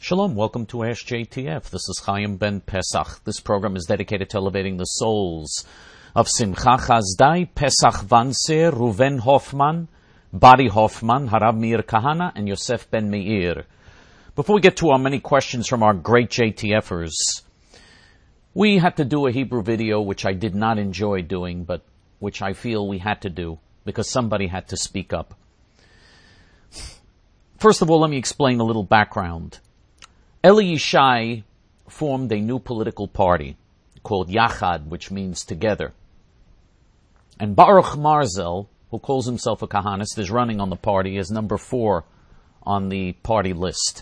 Shalom, welcome to Ask JTF. This is Chaim Ben Pesach. This program is dedicated to elevating the souls of Simcha Chazdai, Pesach Vanser, Ruven Hoffman, Bari Hoffman, Harav Meir Kahana, and Yosef Ben Meir. Before we get to our many questions from our great JTFers, we had to do a Hebrew video which I did not enjoy doing, but which I feel we had to do because somebody had to speak up. First of all, let me explain a little background. Eli Yishai formed a new political party called Yachad, which means together. And Baruch Marzel, who calls himself a Kahanist, is running on the party as number 4 on the party list.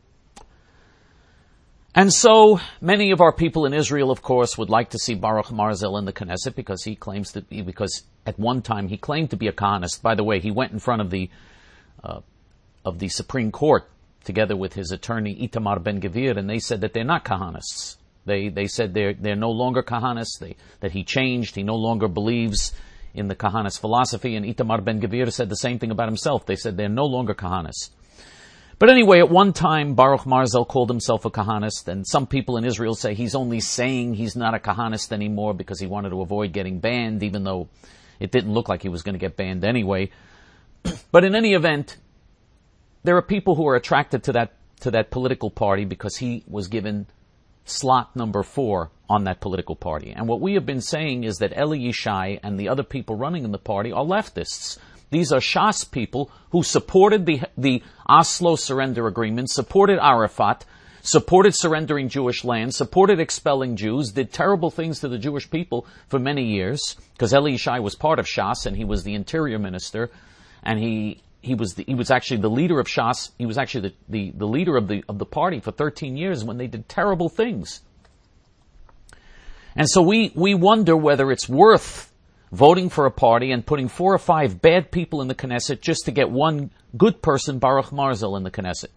And so many of our people in Israel, of course, would like to see Baruch Marzel in the Knesset because at one time he claimed to be a Kahanist. By the way, he went in front of the Supreme Court together with his attorney Itamar Ben Gvir, and they said that they're not Kahanists. They said they're no longer Kahanists, that he changed, he no longer believes in the Kahanist philosophy, and Itamar Ben Gvir said the same thing about himself. They said they're no longer Kahanists. But anyway, at one time, Baruch Marzel called himself a Kahanist, and some people in Israel say he's only saying he's not a Kahanist anymore because he wanted to avoid getting banned, even though it didn't look like he was going to get banned anyway. But in any event, there are people who are attracted to that political party because he was given slot number 4 on that political party. And what we have been saying is that Eli Yishai and the other people running in the party are leftists. These are Shas people who supported the Oslo surrender agreement, supported Arafat, supported surrendering Jewish land, supported expelling Jews, did terrible things to the Jewish people for many years, because Eli Yishai was part of Shas and he was the interior minister, and he was actually the leader of Shas. He was actually the leader of the party for 13 years when they did terrible things. And so we wonder whether it's worth voting for a party and putting 4 or 5 bad people in the Knesset just to get one good person, Baruch Marzel, in the Knesset.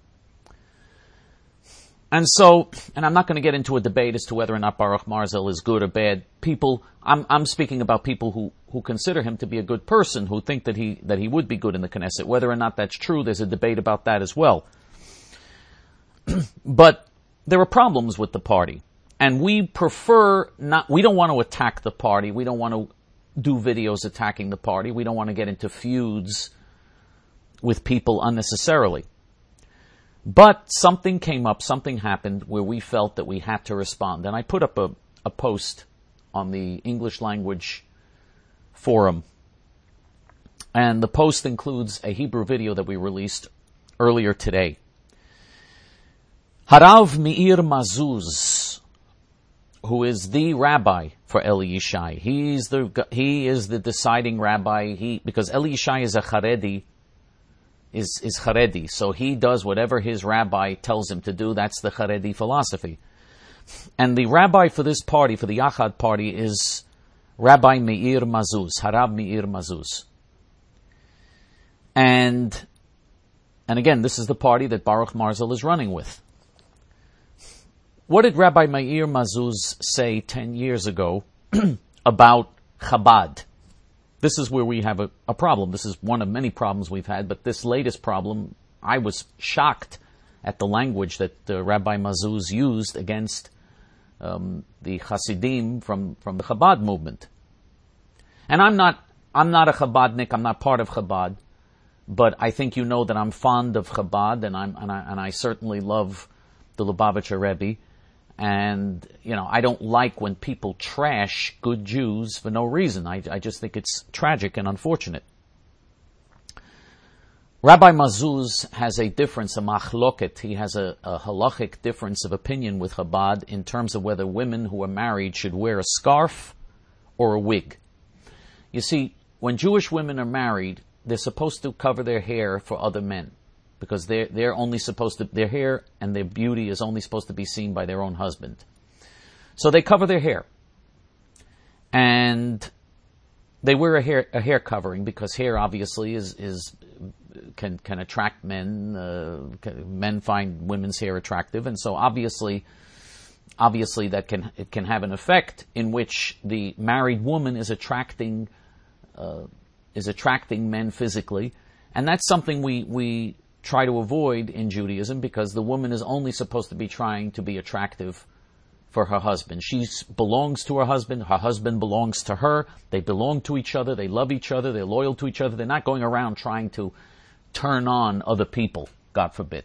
And I'm not going to get into a debate as to whether or not Baruch Marzel is good or bad. People, I'm speaking about people who consider him to be a good person, who think that he would be good in the Knesset. Whether or not that's true, there's a debate about that as well. But there are problems with the party. And we don't want to attack the party. We don't want to do videos attacking the party. We don't want to get into feuds with people unnecessarily. But something came up, something happened where we felt that we had to respond. And I put up a post on the English language forum. And the post includes a Hebrew video that we released earlier today. Harav Meir Mazuz, who is the rabbi for Eli Yishai. He is the deciding rabbi. Because Eli Yishai is a Haredi, is Haredi. So he does whatever his rabbi tells him to do. That's the Haredi philosophy. And the rabbi for this party, for the Yachad party, is Rabbi Meir Mazuz, Harav Meir Mazuz. And again, this is the party that Baruch Marzel is running with. What did Rabbi Meir Mazuz say 10 years ago about Chabad? This is where we have a problem. This is one of many problems we've had, but this latest problem, I was shocked at the language that Rabbi Mazuz used against the Hasidim from the Chabad movement. And I'm not a Chabadnik, I'm not part of Chabad, but I think you know that I'm fond of Chabad, and I certainly love the Lubavitcher Rebbe. And, I don't like when people trash good Jews for no reason. I just think it's tragic and unfortunate. Rabbi Mazuz has a difference, a machloket. He has a halachic difference of opinion with Chabad in terms of whether women who are married should wear a scarf or a wig. You see, when Jewish women are married, they're supposed to cover their hair for other men, because they're only supposed to, their hair and their beauty is only supposed to be seen by their own husband. So they cover their hair. And they wear a hair covering because hair obviously can attract men. Men find women's hair attractive, and so obviously that can have an effect in which the married woman is attracting men physically, and that's something we try to avoid in Judaism, because the woman is only supposed to be trying to be attractive for her husband. She belongs to her husband belongs to her, they belong to each other, they love each other, they're loyal to each other, they're not going around trying to turn on other people, God forbid.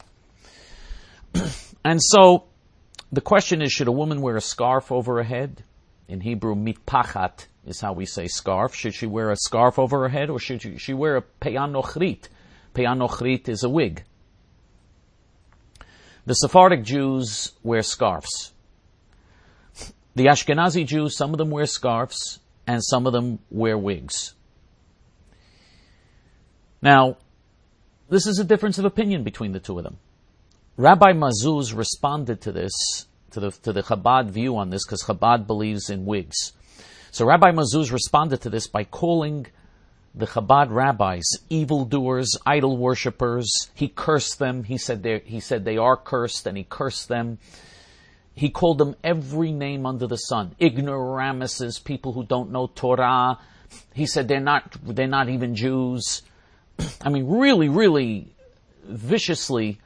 And so, the question is, should a woman wear a scarf over her head? In Hebrew, mitpachat is how we say scarf. Should she wear a scarf over her head, or should she wear a peyanochrit? Peyanochrit is a wig. The Sephardic Jews wear scarves. The Ashkenazi Jews, some of them wear scarves, and some of them wear wigs. Now, this is a difference of opinion between the two of them. Rabbi Mazuz responded to this, to the Chabad view on this, because Chabad believes in wigs. So Rabbi Mazuz responded to this by calling the Chabad rabbis evildoers, idol worshippers. He cursed them. He said they are cursed, and he cursed them. He called them every name under the sun. Ignoramuses, people who don't know Torah. He said they're not even Jews. I mean, really, really viciously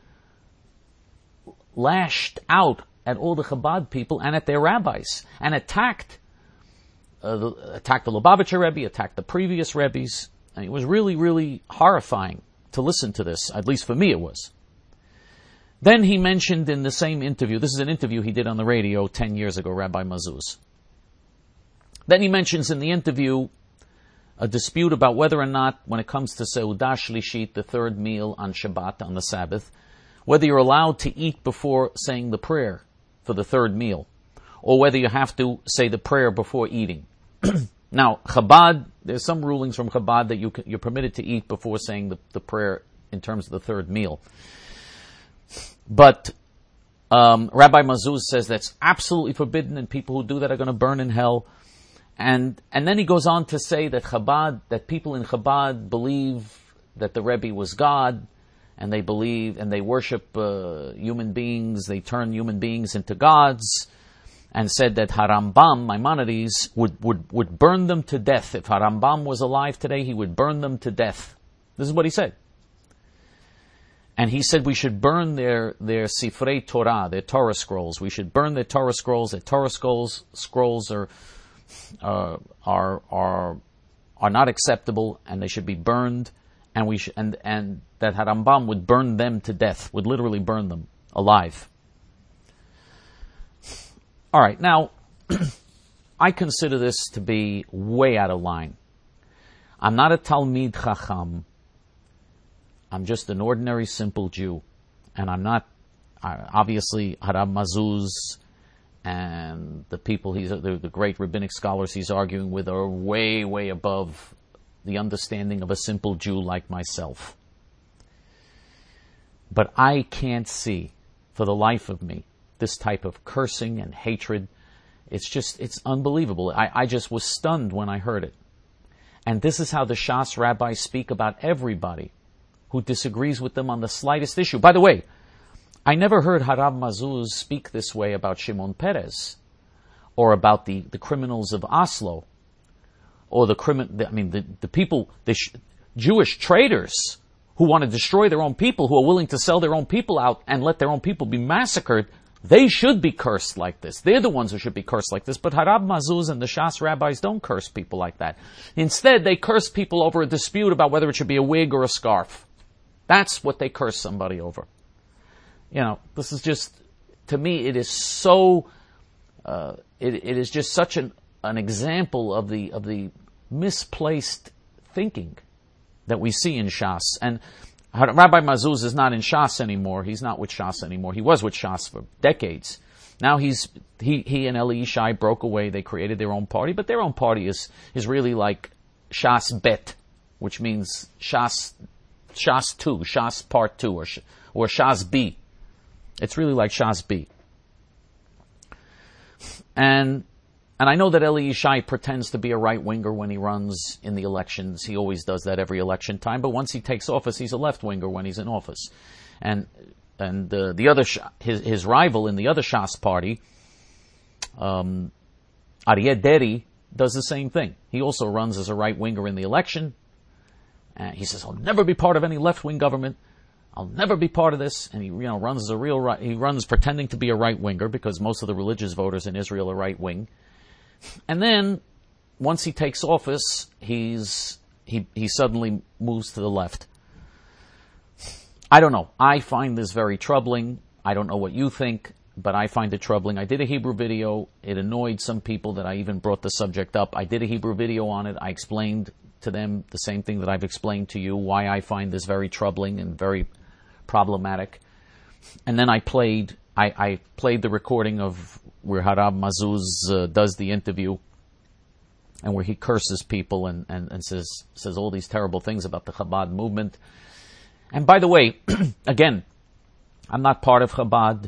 lashed out at all the Chabad people and at their rabbis, and attacked the Lubavitcher Rebbe, attacked the previous Rebbes. And it was really, really horrifying to listen to this. At least for me it was. Then he mentioned in the same interview, this is an interview he did on the radio 10 years ago, Rabbi Mazuz. Then he mentions in the interview a dispute about whether or not, when it comes to Seudah Shlishit, the third meal on Shabbat, on the Sabbath, whether you're allowed to eat before saying the prayer for the third meal, or whether you have to say the prayer before eating. Now, Chabad, there's some rulings from Chabad that you're permitted to eat before saying the prayer in terms of the third meal. But Rabbi Mazuz says that's absolutely forbidden, and people who do that are going to burn in hell. And then he goes on to say that people in Chabad believe that the Rebbe was God, and they believe and they worship human beings. They turn human beings into gods, and said that Harambam, Maimonides, would burn them to death. If Harambam was alive today, he would burn them to death. This is what he said. And he said we should burn their Sifrei Torah, their Torah scrolls. We should burn their Torah scrolls. Their Torah scrolls are not acceptable, and they should be burned. And that Harambam would burn them to death, would literally burn them alive. All right, now I consider this to be way out of line. I'm not a Talmid Chacham. I'm just an ordinary, simple Jew. And I'm not, obviously, Harav Mazuz and the people, the great rabbinic scholars he's arguing with are way, way above the understanding of a simple Jew like myself. But I can't see, for the life of me, this type of cursing and hatred. It's unbelievable. I just was stunned when I heard it. And this is how the Shas rabbis speak about everybody who disagrees with them on the slightest issue. By the way, I never heard Harav Mazuz speak this way about Shimon Peres, or about the criminals of Oslo, or the people, Jewish traitors who want to destroy their own people, who are willing to sell their own people out and let their own people be massacred. They should be cursed like this. They're the ones who should be cursed like this. But Harav Mazuz and the Shas rabbis don't curse people like that. Instead, they curse people over a dispute about whether it should be a wig or a scarf. That's what they curse somebody over. You know, this is just, to me, it is so, it is just such an example of the misplaced thinking that we see in Shas. And Rabbi Mazuz is not in Shas anymore. He's not with Shas anymore. He was with Shas for decades. Now he and Eli Yishai broke away. They created their own party, but their own party is really like Shas Bet, which means Shas 2, Shas Part 2, or Shas B. It's really like Shas B. And I know that Eli Yishai pretends to be a right-winger when he runs in the elections. He always does that every election time. But once he takes office, he's a left-winger when he's in office. And the other his rival in the other Shas party, Aryeh Deri, does the same thing. He also runs as a right-winger in the election. He says, I'll never be part of any left-wing government. I'll never be part of this. And he, runs as a real right. He runs pretending to be a right winger because most of the religious voters in Israel are right wing. And then once he takes office, he suddenly moves to the left. I don't know. I find this very troubling. I don't know what you think, but I find it troubling. I did a Hebrew video. It annoyed some people that I even brought the subject up. I did a Hebrew video on it. I explained to them the same thing that I've explained to you, why I find this very troubling and very problematic. And then I played the recording of where Harav Mazuz does the interview, and where he curses people and says all these terrible things about the Chabad movement. And by the way, again, I'm not part of Chabad.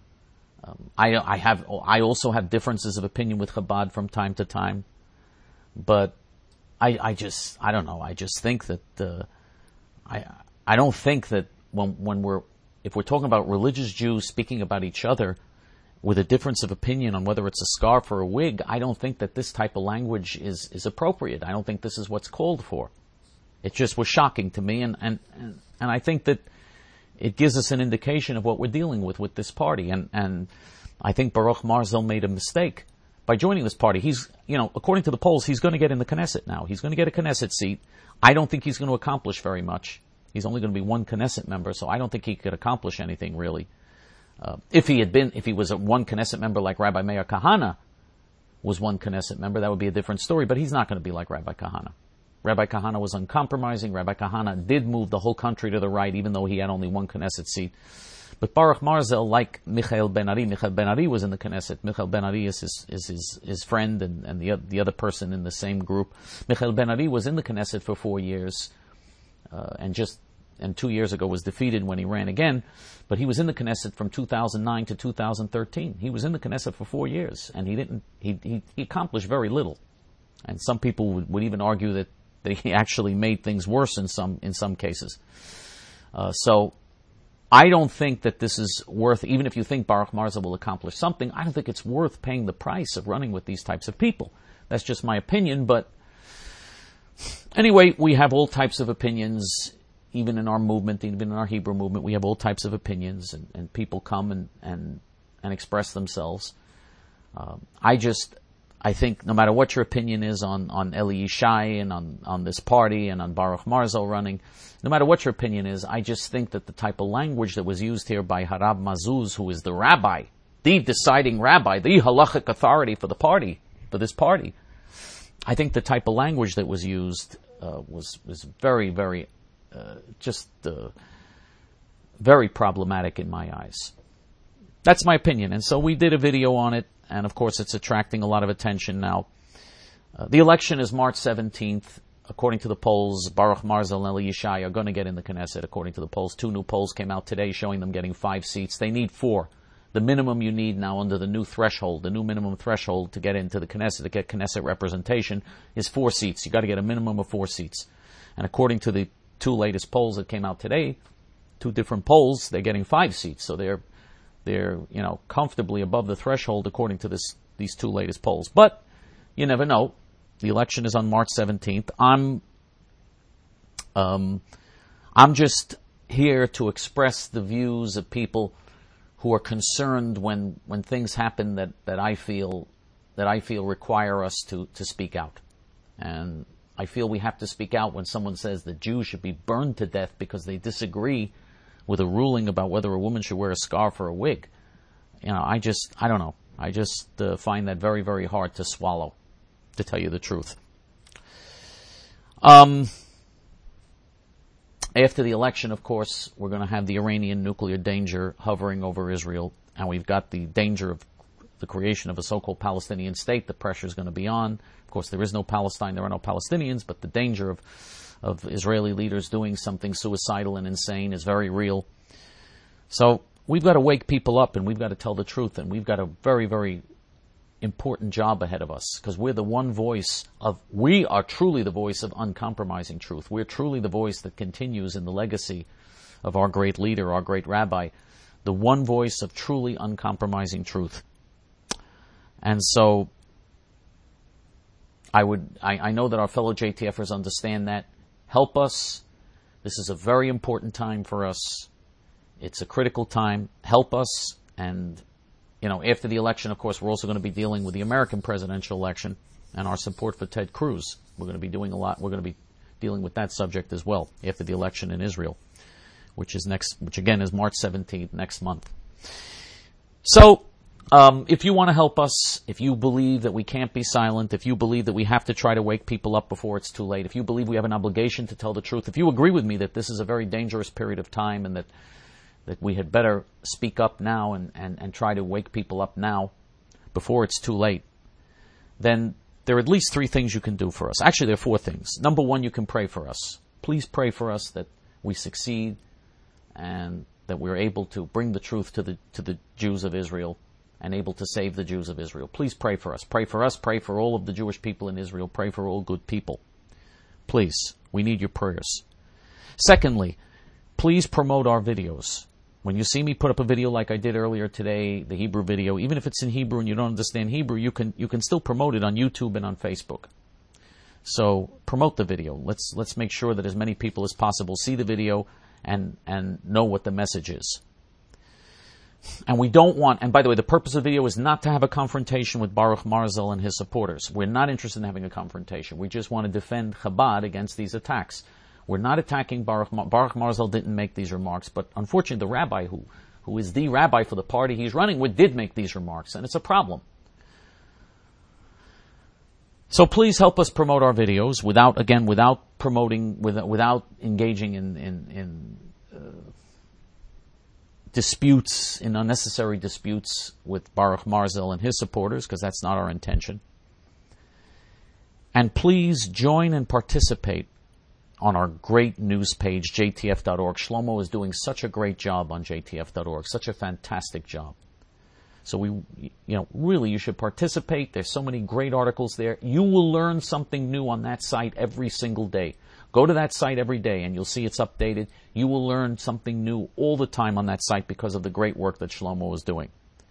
I also have differences of opinion with Chabad from time to time, but I don't know. I just think that I don't think that if we're talking about religious Jews speaking about each other with a difference of opinion on whether it's a scarf or a wig, I don't think that this type of language is appropriate. I don't think this is what's called for. It just was shocking to me, and I think that it gives us an indication of what we're dealing with this party. And I think Baruch Marzel made a mistake by joining this party. He's, according to the polls, he's going to get in the Knesset now. He's going to get a Knesset seat. I don't think he's going to accomplish very much. He's only going to be one Knesset member, so I don't think he could accomplish anything really. If he was a one Knesset member like Rabbi Meir Kahana was one Knesset member, that would be a different story, but he's not going to be like Rabbi Kahana. Rabbi Kahana was uncompromising. Rabbi Kahana did move the whole country to the right, even though he had only one Knesset seat. But Baruch Marzel, like Michael Ben-Ari was in the Knesset. Michael Ben-Ari is his friend and the other person in the same group. Michael Ben-Ari was in the Knesset for 4 years, and 2 years ago was defeated when he ran again. But he was in the Knesset from 2009 to 2013. He was in the Knesset for 4 years, and he accomplished very little. And some people would even argue that he actually made things worse in some cases. So I don't think that this is worth, even if you think Baruch Marzel will accomplish something, I don't think it's worth paying the price of running with these types of people. That's just my opinion, but anyway, we have all types of opinions, even in our movement, even in our Hebrew movement, we have all types of opinions, and people come and express themselves. I think no matter what your opinion is on Eli Yishai and on this party and on Baruch Marzel running, no matter what your opinion is, I just think that the type of language that was used here by Harav Mazuz, who is the rabbi, the deciding rabbi, the halachic authority for this party, I think the type of language that was used was very, very, very problematic in my eyes. That's my opinion, and so we did a video on it. And of course, it's attracting a lot of attention now. The election is March 17th. According to the polls, Baruch Marzel and Eli Yishai are going to get in the Knesset, according to the polls. 2 new polls came out today showing them getting 5 seats. They need 4. The minimum you need now under the new threshold, the new minimum threshold to get into the Knesset, to get Knesset representation, is 4 seats. You've got to get a minimum of 4 seats. And according to the 2 latest polls that came out today, 2 different polls, they're getting 5 seats. So they're comfortably above the threshold according to these 2 latest polls. But you never know. The election is on March 17th. I'm just here to express the views of people who are concerned when things happen that I feel require us to speak out. And I feel we have to speak out when someone says that Jews should be burned to death because they disagree with a ruling about whether a woman should wear a scarf or a wig. I don't know. I just find that very, very hard to swallow, to tell you the truth. After the election, of course, we're going to have the Iranian nuclear danger hovering over Israel, and we've got the danger of the creation of a so-called Palestinian state. The pressure is going to be on. Of course, there is no Palestine, there are no Palestinians, but the danger of Israeli leaders doing something suicidal and insane is very real. So we've got to wake people up, and we've got to tell the truth, and we've got a very, very important job ahead of us, because we are truly the voice of uncompromising truth. We're truly the voice that continues in the legacy of our great leader, our great rabbi, the one voice of truly uncompromising truth. And so I know that our fellow JTFers understand that. Help us. This is a very important time for us. It's a critical time. Help us. And, after the election, of course, we're also going to be dealing with the American presidential election and our support for Ted Cruz. We're going to be doing a lot. We're going to be dealing with that subject as well after the election in Israel, which again is March 17th, next month. So, if you want to help us, if you believe that we can't be silent, if you believe that we have to try to wake people up before it's too late, if you believe we have an obligation to tell the truth, if you agree with me that this is a very dangerous period of time and that we had better speak up now and try to wake people up now before it's too late, then there are at least 3 things you can do for us. Actually, there are 4 things. Number 1, you can pray for us. Please pray for us that we succeed and that we're able to bring the truth to the Jews of Israel and able to save the Jews of Israel. Please pray for us. Pray for us. Pray for all of the Jewish people in Israel. Pray for all good people. Please, we need your prayers. Secondly, please promote our videos. When you see me put up a video like I did earlier today, the Hebrew video, even if it's in Hebrew and you don't understand Hebrew, you can still promote it on YouTube and on Facebook. So promote the video. Let's make sure that as many people as possible see the video and know what the message is. And we don't want, and by the way, the purpose of the video is not to have a confrontation with Baruch Marzel and his supporters. We're not interested in having a confrontation. We just want to defend Chabad against these attacks. We're not attacking Baruch Marzel didn't make these remarks, but unfortunately the rabbi who is the rabbi for the party he's running with did make these remarks, and it's a problem. So please help us promote our videos without engaging in disputes, in unnecessary disputes with Baruch Marzel and his supporters, because that's not our intention. And please join and participate on our great news page, jtf.org. Shlomo is doing such a great job on jtf.org, such a fantastic job. So really you should participate. There's so many great articles there. You will learn something new on that site every single day. Go to that site every day and you'll see it's updated. You will learn something new all the time on that site because of the great work that Shlomo is doing.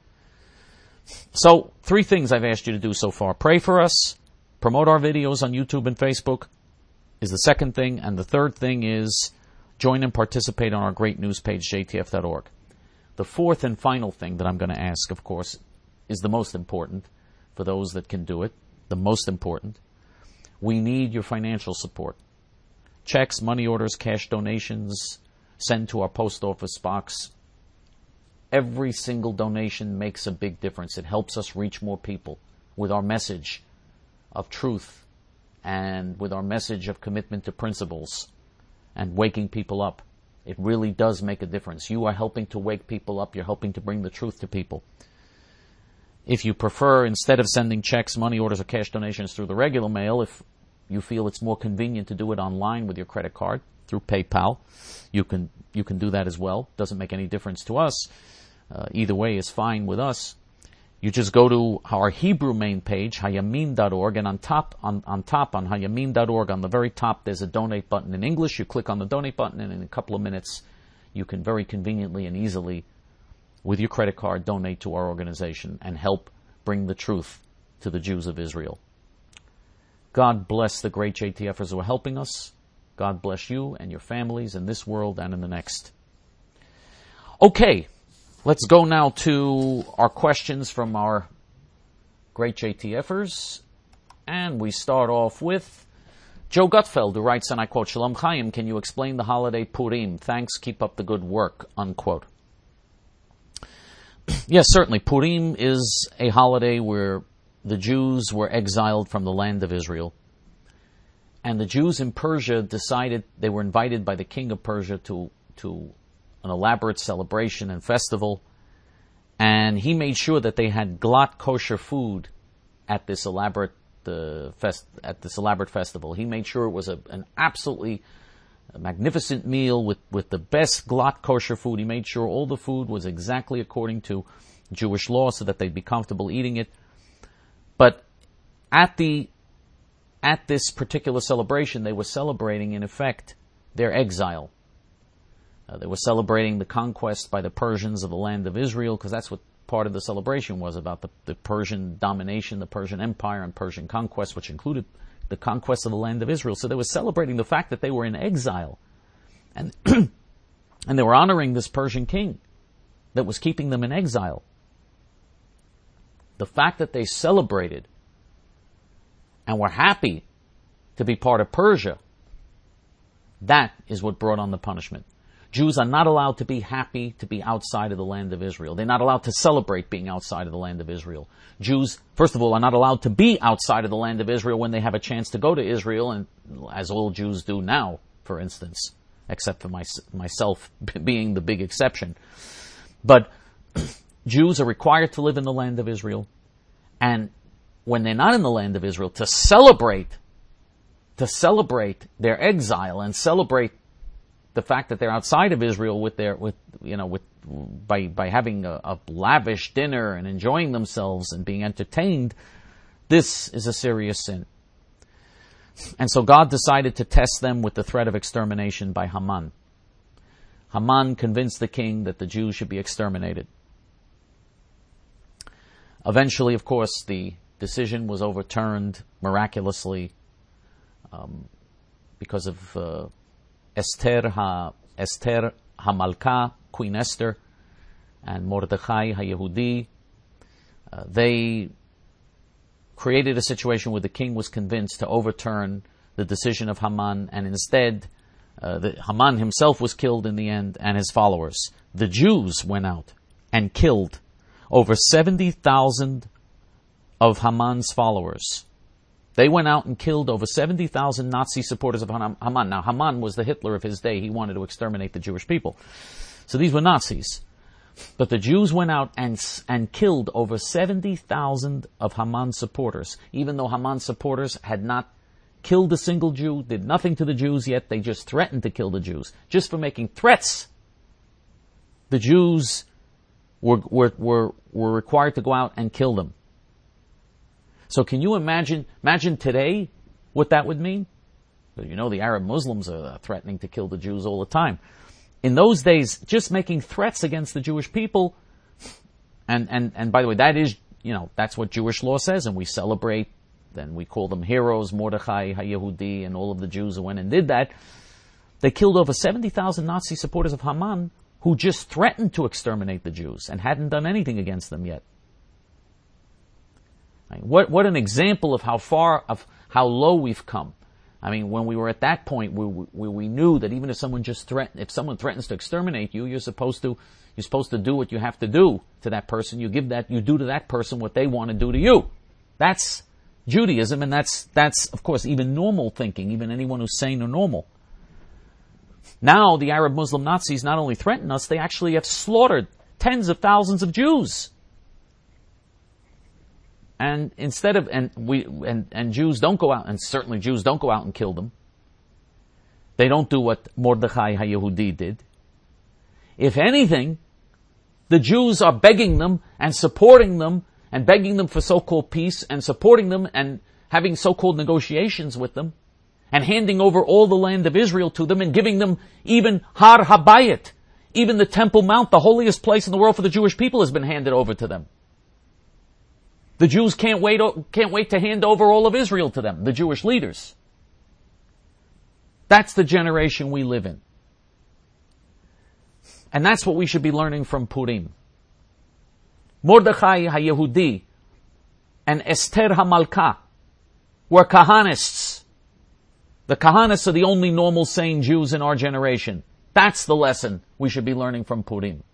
So 3 things I've asked you to do so far. Pray for us, promote our videos on YouTube and Facebook is the second thing, and the third thing is join and participate on our great news page, jtf.org. The fourth and final thing that I'm going to ask, of course, is the most important for those that can do it, the most important. We need your financial support. Checks, money orders, cash donations, send to our post office box. Every single donation makes a big difference. It helps us reach more people with our message of truth and with our message of commitment to principles and waking people up. It really does make a difference. You are helping to wake people up. You're helping to bring the truth to people. If you prefer, instead of sending checks, money orders, or cash donations through the regular mail, if you feel it's more convenient to do it online with your credit card through PayPal, you can do that as well. Doesn't make any difference to us. Either way is fine with us. You just go to our Hebrew main page, hayamin.org, and on hayamin.org, on the very top, there's a donate button in English. You click on the donate button, and in a couple of minutes, you can very conveniently and easily, with your credit card, donate to our organization and help bring the truth to the Jews of Israel. God bless the great JTFers who are helping us. God bless you and your families in this world and in the next. Okay. Let's go now to our questions from our great JTFers. And we start off with Joe Gutfeld, who writes, and I quote, Shalom Chaim, can you explain the holiday Purim? Thanks, keep up the good work, unquote. Yes, certainly. Purim is a holiday where the Jews were exiled from the land of Israel. And the Jews in Persia decided, they were invited by the king of Persia to an elaborate celebration and festival, and he made sure that they had glatt kosher food at this elaborate festival. He made sure it was an absolutely magnificent meal with the best glatt kosher food. He made sure all the food was exactly according to Jewish law so that they'd be comfortable eating it. But at this particular celebration, they were celebrating, in effect, their exile. They were celebrating the conquest by the Persians of the land of Israel, because that's what part of the celebration was about, the Persian domination, the Persian Empire, and Persian conquest, which included the conquest of the land of Israel. So they were celebrating the fact that they were in exile. And And they were honoring this Persian king that was keeping them in exile. The fact that they celebrated and were happy to be part of Persia, that is what brought on the punishment. Jews are not allowed to be happy to be outside of the land of Israel. They're not allowed to celebrate being outside of the land of Israel. Jews, first of all, are not allowed to be outside of the land of Israel when they have a chance to go to Israel, and as all Jews do now, for instance, except for myself being the big exception. But Jews are required to live in the land of Israel, and when they're not in the land of Israel, to celebrate their exile and celebrate the fact that they're outside of Israel by having a lavish dinner and enjoying themselves and being entertained, this is a serious sin. And so God decided to test them with the threat of extermination by Haman. Haman convinced the king that the Jews should be exterminated. Eventually, of course, the decision was overturned miraculously because of Esther HaMalka, Queen Esther, and Mordechai HaYehudi. They created a situation where the king was convinced to overturn the decision of Haman, and instead, Haman himself was killed in the end, and his followers. The Jews went out and killed over 70,000 of Haman's followers. They went out and killed over 70,000 Nazi supporters of Haman. Now, Haman was the Hitler of his day. He wanted to exterminate the Jewish people. So these were Nazis. But the Jews went out and killed over 70,000 of Haman's supporters. Even though Haman's supporters had not killed a single Jew, did nothing to the Jews yet, they just threatened to kill the Jews. Just for making threats, the Jews were required to go out and kill them. So can you imagine today what that would mean? You know, the Arab Muslims are threatening to kill the Jews all the time. In those days, just making threats against the Jewish people, and by the way, that is, that's what Jewish law says, and we celebrate, and we call them heroes, Mordechai, HaYehudi, and all of the Jews who went and did that. They killed over 70,000 Nazi supporters of Haman who just threatened to exterminate the Jews and hadn't done anything against them yet. What an example of how low we've come. I mean, when we were at that point where we knew that even if someone threatens to exterminate you, you're supposed to do what you have to do to that person. You do to that person what they want to do to you. That's Judaism, and that's of course even normal thinking, even anyone who's sane or normal. Now the Arab Muslim Nazis not only threaten us, they actually have slaughtered tens of thousands of Jews. And Jews don't go out, and certainly Jews don't go out and kill them. They don't do what Mordechai HaYehudi did. If anything, the Jews are begging them and supporting them and begging them for so-called peace and supporting them and having so-called negotiations with them and handing over all the land of Israel to them and giving them even Har HaBayit, even the Temple Mount, the holiest place in the world for the Jewish people, has been handed over to them. The Jews can't wait to hand over all of Israel to them, the Jewish leaders. That's the generation we live in. And that's what we should be learning from Purim. Mordechai HaYehudi and Esther HaMalka were Kahanists. The Kahanists are the only normal, sane Jews in our generation. That's the lesson we should be learning from Purim.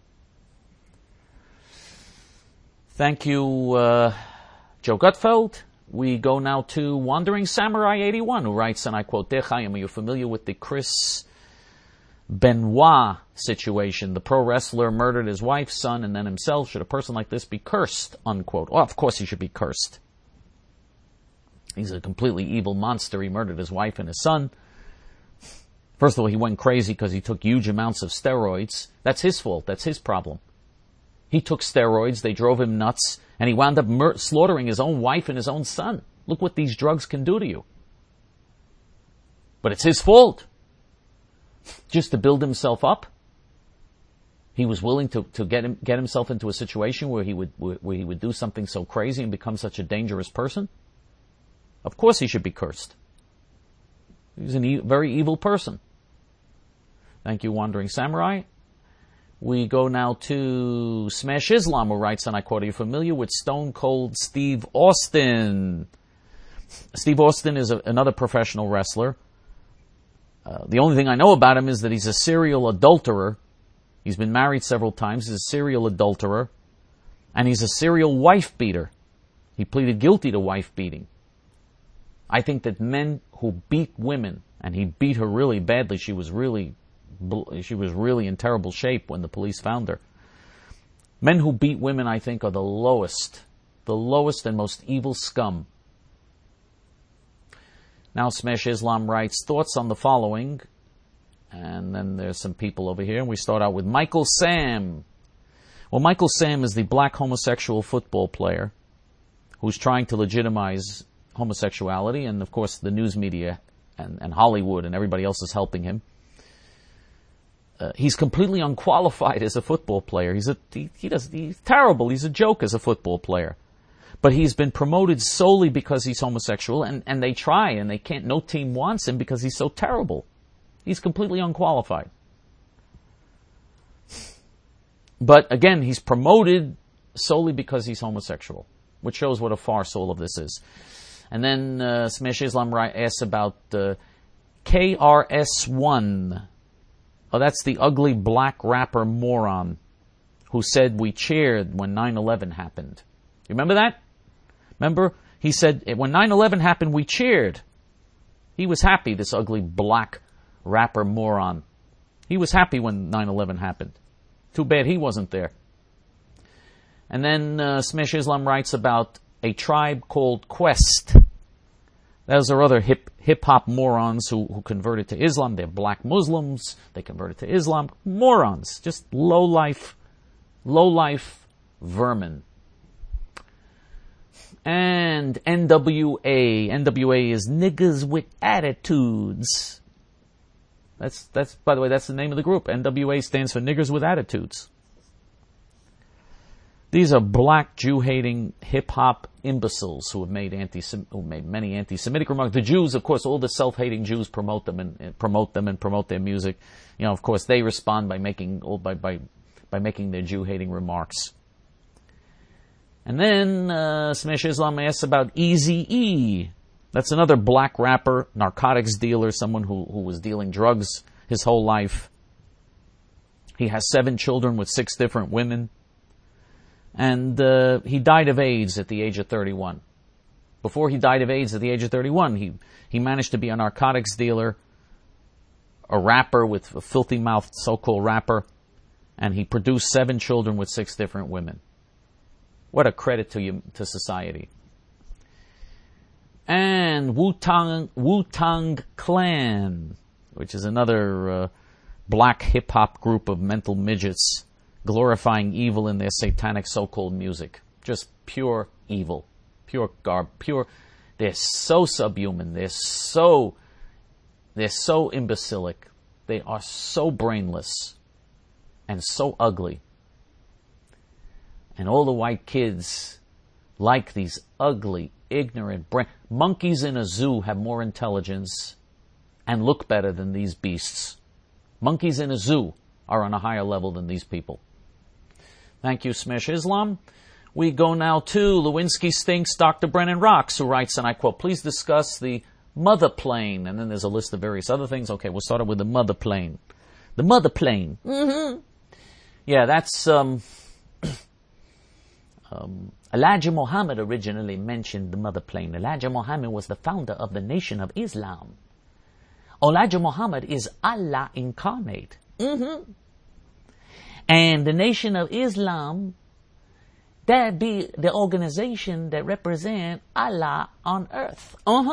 Thank you, Joe Gutfeld. We go now to Wandering Samurai 81, who writes, and I quote, Dear Chaim, are you familiar with the Chris Benoit situation? The pro wrestler murdered his wife, son, and then himself. Should a person like this be cursed? Unquote. Oh, of course he should be cursed. He's a completely evil monster. He murdered his wife and his son. First of all, he went crazy because he took huge amounts of steroids. That's his fault. That's his problem. He took steroids, they drove him nuts, and he wound up slaughtering his own wife and his own son. Look what these drugs can do to you. But it's his fault. Just to build himself up. He was willing to get himself into a situation where he would do something so crazy and become such a dangerous person. Of course he should be cursed. He's a very evil person. Thank you, Wandering Samurai. We go now to Smash Islam, who writes, and I quote, are you familiar with Stone Cold Steve Austin? Steve Austin is another professional wrestler. The only thing I know about him is that he's a serial adulterer. He's been married several times. He's a serial adulterer. And he's a serial wife beater. He pleaded guilty to wife beating. I think that men who beat women, and he beat her really badly, she was really in terrible shape when the police found her. Men who beat women, I think, are the lowest and most evil scum. Now Smash Islam writes, thoughts on the following, and then there's some people over here, and we start out with Michael Sam. Well, Michael Sam is the black homosexual football player who's trying to legitimize homosexuality, and of course the news media and Hollywood and everybody else is helping him. He's completely unqualified as a football player. He's terrible. He's a joke as a football player. But he's been promoted solely because he's homosexual, and they try, and they can't, no team wants him because he's so terrible. He's completely unqualified. But again, he's promoted solely because he's homosexual, which shows what a farce all of this is. And then Smash Islam asks about KRS-One. Oh, that's the ugly black rapper moron who said we cheered when 9/11 happened. You remember that? Remember? He said, when 9/11 happened, we cheered. He was happy, this ugly black rapper moron. He was happy when 9/11 happened. Too bad he wasn't there. And then Smash Islam writes about a tribe called Quest. Those are other hip-hop morons who converted to Islam. They're black Muslims. They converted to Islam. Morons. Just low-life vermin. And NWA. NWA is Niggas with Attitudes. That's by the way, that's the name of the group. NWA stands for Niggers with Attitudes. These are black Jew-hating hip-hop imbeciles who have made many anti-Semitic remarks. The Jews, of course, all the self-hating Jews promote them and promote their music. You know, of course, they respond by making their Jew-hating remarks. And then Smash Islam asks about Eazy-E. That's another black rapper, narcotics dealer, someone who was dealing drugs his whole life. He has 7 children with 6 different women. And he died of AIDS at the age of 31. Before he died of AIDS at the age of 31, he managed to be a narcotics dealer, a rapper with a filthy-mouthed so-called rapper, and he produced 7 children with 6 different women. What a credit to society. And Wu-Tang Clan, which is another black hip-hop group of mental midgets glorifying evil in their satanic so-called music. Just pure evil. Pure pure. They're so subhuman. They're so imbecilic. They are so brainless and so ugly. And all the white kids like these ugly, ignorant monkeys in a zoo have more intelligence and look better than these beasts. Monkeys in a zoo are on a higher level than these people. Thank you, Smash Islam. We go now to Lewinsky Stinks, Dr. Brennan Rocks, who writes, and I quote, please discuss the mother plane. And then there's a list of various other things. Okay, we'll start with the mother plane. The mother plane. Mm-hmm. Yeah, that's... Elijah Muhammad originally mentioned the mother plane. Elijah Muhammad was the founder of the Nation of Islam. Elijah Muhammad is Allah incarnate. Mm-hmm. And the Nation of Islam, that be the organization that represent Allah on earth.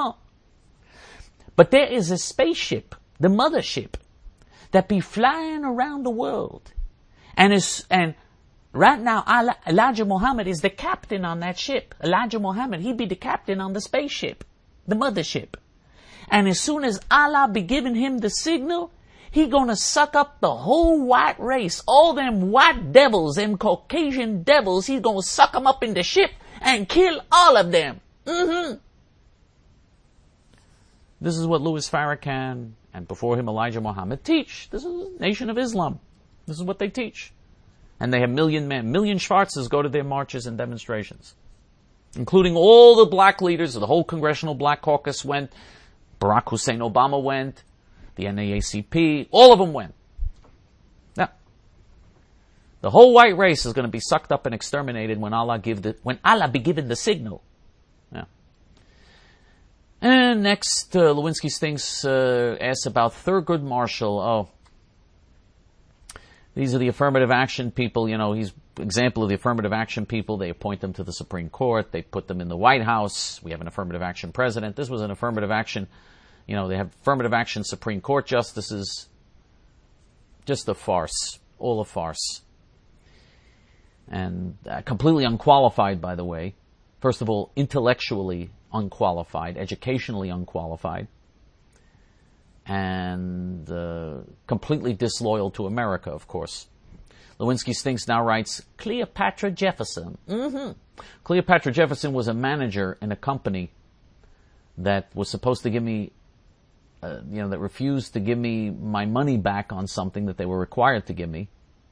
But there is a spaceship, the mothership, that be flying around the world. And right now, Elijah Muhammad is the captain on that ship. Elijah Muhammad, he be the captain on the spaceship, the mothership. And as soon as Allah be giving him the signal, he gonna suck up the whole white race. All them white devils, them Caucasian devils, he's gonna suck them up in the ship and kill all of them. Mm-hmm. This is what Louis Farrakhan and before him Elijah Muhammad teach. This is a nation of Islam. This is what they teach. And they have million Schwarzes go to their marches and demonstrations, including all the black leaders. The whole Congressional Black Caucus went. Barack Hussein Obama went. The NAACP, all of them went. Now, the whole white race is going to be sucked up and exterminated when Allah be given the signal. Yeah. And next, Lewinsky Stinks asks about Thurgood Marshall. Oh, these are the affirmative action people. You know, he's example of the affirmative action people. They appoint them to the Supreme Court. They put them in the White House. We have an affirmative action president. This was an affirmative action. You know, they have affirmative action Supreme Court justices. Just a farce. All a farce. And completely unqualified, by the way. First of all, intellectually unqualified, educationally unqualified, and completely disloyal to America, of course. Lewinsky Stinks now writes, Cleopatra Jefferson. Cleopatra Jefferson was a manager in a company that was supposed to give me, that refused to give me my money back on something that they were required to give me.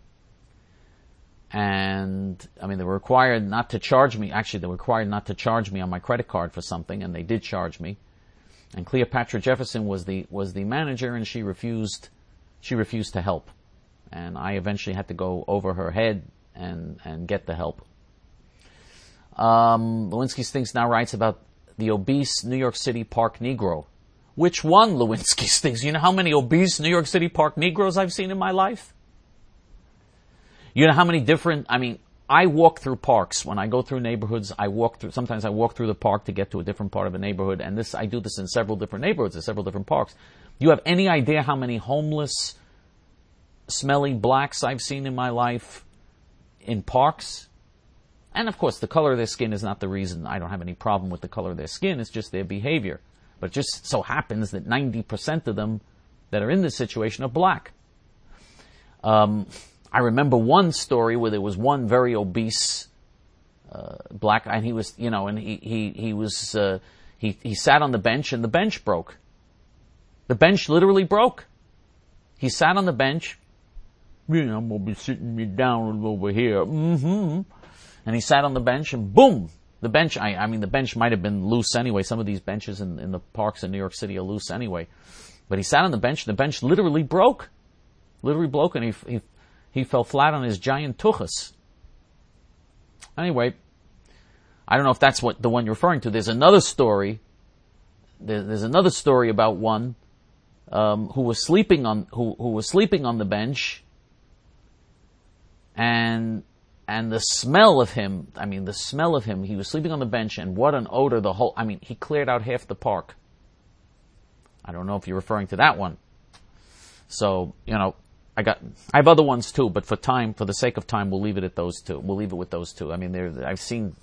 And, they were required not to charge me. Actually, they were required not to charge me on my credit card for something, and they did charge me. And Cleopatra Jefferson was the manager, and she refused to help. And I eventually had to go over her head and get the help. Lewinsky Stinks now writes about the obese New York City Park Negro. Which one, Lewinsky Stinks? You know how many obese New York City Park Negroes I've seen in my life? You know how many different, I walk through parks. When I go through neighborhoods, sometimes I walk through the park to get to a different part of a neighborhood, and I do this in several different neighborhoods, in several different parks. Do you have any idea how many homeless, smelly blacks I've seen in my life in parks? And of course, the color of their skin is not the reason. I don't have any problem with the color of their skin. It's just their behavior. But it just so happens that 90% of them that are in this situation are black. I remember one story where there was one very obese black, and he was, he sat on the bench, and the bench broke. The bench literally broke. He sat on the bench. I'm gonna be sitting me down over here. And he sat on the bench, and boom, the bench. The bench might have been loose anyway. Some of these benches in the parks in New York City are loose anyway. But he sat on the bench. The bench literally broke, and he fell flat on his giant tuchus. Anyway, I don't know if that's the one you're referring to. There's another story. There's another story about one who was sleeping on the bench, and the smell of him. He was sleeping on the bench, and what an odor! He cleared out half the park. I don't know if you're referring to that one. So, I have other ones too, but for the sake of time, we'll leave it at those two. We'll leave it with those two. I've seen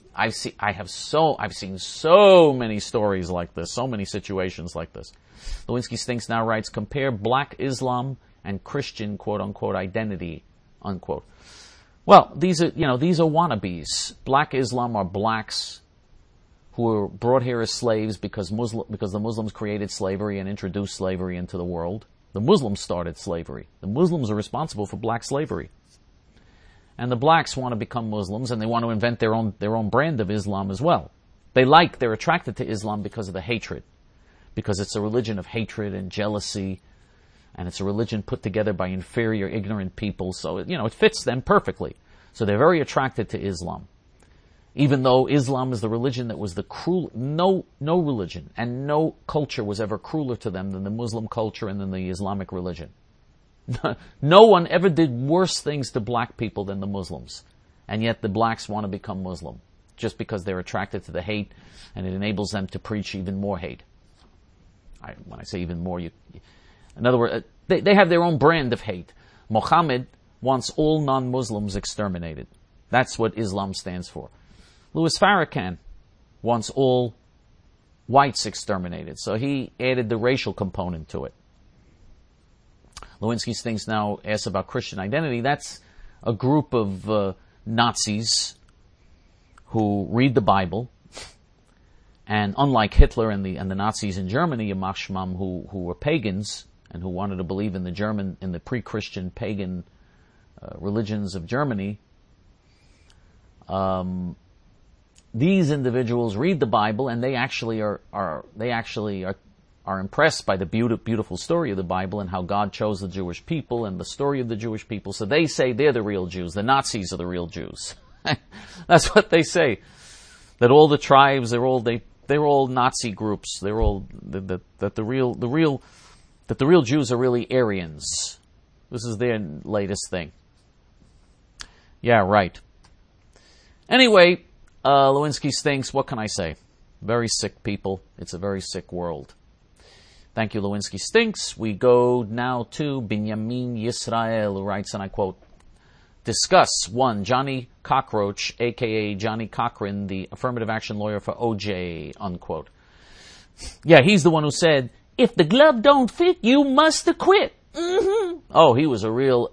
so many stories like this, so many situations like this. Lewinsky Stinks now writes, compare black Islam and Christian quote unquote identity, unquote. Well, these are wannabes. Black Islam are blacks who were brought here as slaves because the Muslims created slavery and introduced slavery into the world. The Muslims started slavery. The Muslims are responsible for black slavery. And the blacks want to become Muslims, and they want to invent their own brand of Islam as well. They're attracted to Islam because of the hatred. Because it's a religion of hatred and jealousy, and it's a religion put together by inferior, ignorant people, so it fits them perfectly. So they're very attracted to Islam. Even though Islam is the religion that was no religion and no culture was ever crueler to them than the Muslim culture and than the Islamic religion. No one ever did worse things to black people than the Muslims. And yet the blacks want to become Muslim just because they're attracted to the hate, and it enables them to preach even more hate. When I say even more, in other words, they have their own brand of hate. Muhammad wants all non-Muslims exterminated. That's what Islam stands for. Louis Farrakhan wants all whites exterminated. So he added the racial component to it. Lewinsky Stinks now asks about Christian identity. That's a group of Nazis who read the Bible. And unlike Hitler and the Nazis in Germany, Yamach Shemam, who were pagans and who wanted to believe in the pre-Christian pagan religions of Germany, these individuals read the Bible and they actually are impressed by the beautiful story of the Bible and how God chose the Jewish people and the story of the Jewish people. So they say they're the real Jews. The Nazis are the real Jews. That's what they say. That all the tribes, they're all Nazi groups. They're all that the real Jews are really Aryans. This is their latest thing. Yeah, right. Anyway, Lewinsky stinks. What can I say? Very sick people. It's a very sick world. Thank you, Lewinsky stinks. We go now to Binyamin Yisrael, who writes, and I quote, discuss, 1, Johnny Cockroach, a.k.a. Johnny Cochran, the affirmative action lawyer for OJ, unquote. Yeah, he's the one who said, if the glove don't fit, you must acquit. Mm-hmm. Oh, he was a real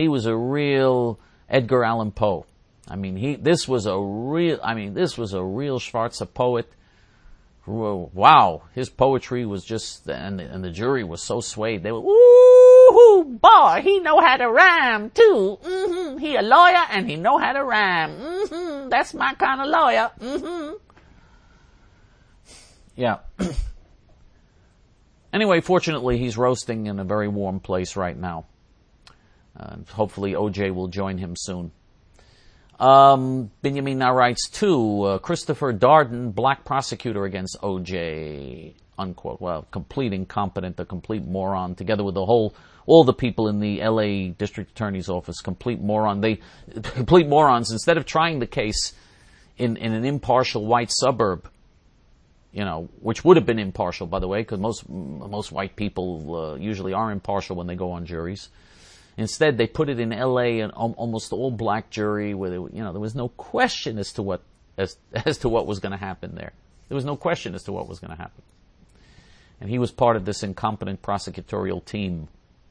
Edgar Allan Poe. I mean, this was a real Schwarzer poet. Wow, his poetry was just, and the jury was so swayed. They were, ooh, boy, he know how to rhyme too. Mm-hmm. He a lawyer and he know how to rhyme. Mm-hmm. That's my kind of lawyer. Mm-hmm. Yeah. Anyway, fortunately, he's roasting in a very warm place right now. Hopefully OJ will join him soon. Benjamin now writes, 2, Christopher Darden, black prosecutor against OJ, unquote. Well, complete incompetent, a complete moron, together with all the people in the LA District Attorney's Office, complete morons. Instead of trying the case in an impartial white suburb, which would have been impartial, by the way, because most white people usually are impartial when they go on juries. Instead, they put it in L.A., an almost all-black jury, where there was no question as to what was going to happen there. There was no question as to what was going to happen, and he was part of this incompetent prosecutorial team.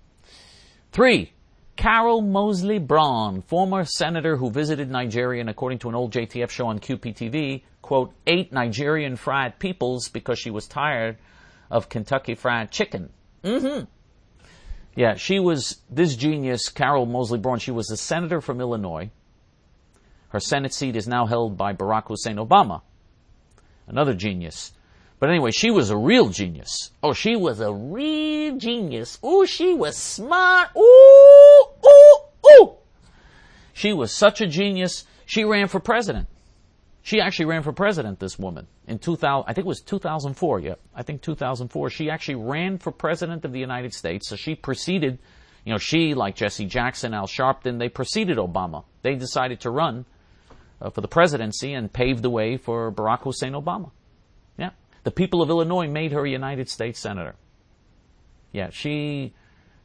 3, Carol Moseley Braun, former senator who visited Nigeria, and according to an old JTF show on QPTV, quote, ate Nigerian fried peoples because she was tired of Kentucky Fried Chicken. Mm-hmm. Yeah, she was, this genius, Carol Moseley Braun, she was a senator from Illinois. Her Senate seat is now held by Barack Hussein Obama. Another genius. But anyway, she was a real genius. Oh, she was a real genius. Ooh, she was smart. Ooh, ooh, ooh. She was such a genius, she ran for president. She actually ran for president, this woman, in 2000, I think it was 2004, yeah. I think 2004. She actually ran for president of the United States, so she preceded, she, like Jesse Jackson, Al Sharpton, they preceded Obama. They decided to run for the presidency and paved the way for Barack Hussein Obama. Yeah. The people of Illinois made her a United States senator. Yeah, she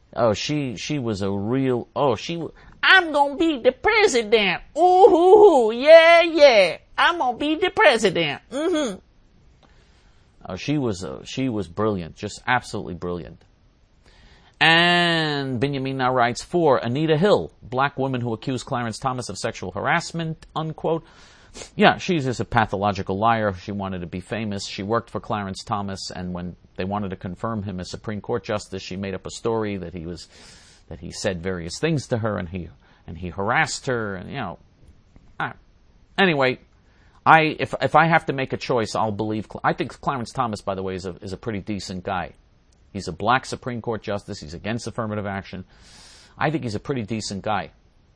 was a real, I'm gonna be the president. Ooh, yeah. I'm gonna be the president. Mm-hmm. She was brilliant, just absolutely brilliant. And Benjamin now writes, 4, Anita Hill, black woman who accused Clarence Thomas of sexual harassment, unquote. Yeah, she's just a pathological liar. She wanted to be famous. She worked for Clarence Thomas, and when they wanted to confirm him as Supreme Court Justice, she made up a story that he said various things to her, and he harassed her, and anyway. If I have to make a choice, I'll believe. I think Clarence Thomas, by the way, is a pretty decent guy. He's a black Supreme Court justice. He's against affirmative action. I think he's a pretty decent guy.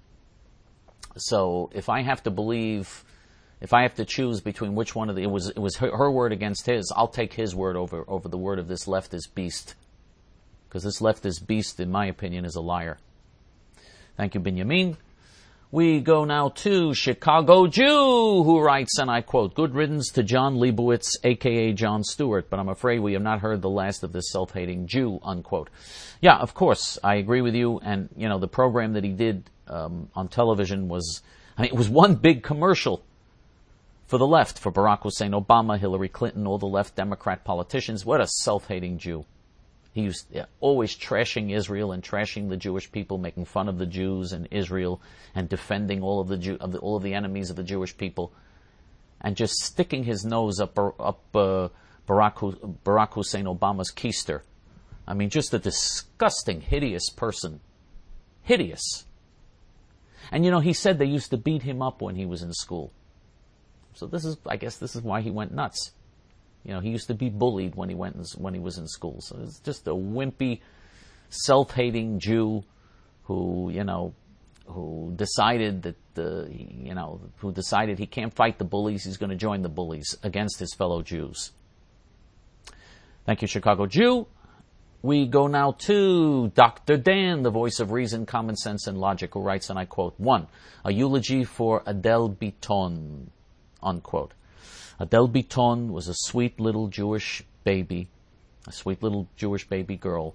So if I have to choose between which one of it was her word against his, I'll take his word over the word of this leftist beast, because this leftist beast, in my opinion, is a liar. Thank you, Benjamin. We go now to Chicago Jew, who writes, and I quote, good riddance to John Leibowitz, a.k.a. Jon Stewart, but I'm afraid we have not heard the last of this self-hating Jew, unquote. Yeah, of course, I agree with you, and, the program that he did on television it was one big commercial for the left, for Barack Hussein Obama, Hillary Clinton, all the left Democrat politicians. What a self-hating Jew. He was always trashing Israel and trashing the Jewish people, making fun of the Jews and Israel, and defending all of the enemies of the Jewish people, and just sticking his nose up Barack Hussein Obama's keister. I mean, just a disgusting, hideous person. Hideous. And he said they used to beat him up when he was in school. So I guess this is why he went nuts. He used to be bullied when he was in school. So it's just a wimpy, self-hating Jew who decided who decided he can't fight the bullies. He's going to join the bullies against his fellow Jews. Thank you, Chicago Jew. We go now to Dr. Dan, the voice of reason, common sense, and logic, who writes, and I quote, 1. A eulogy for Adele Biton, unquote. Adele Biton was a sweet little Jewish baby, a sweet little Jewish baby girl.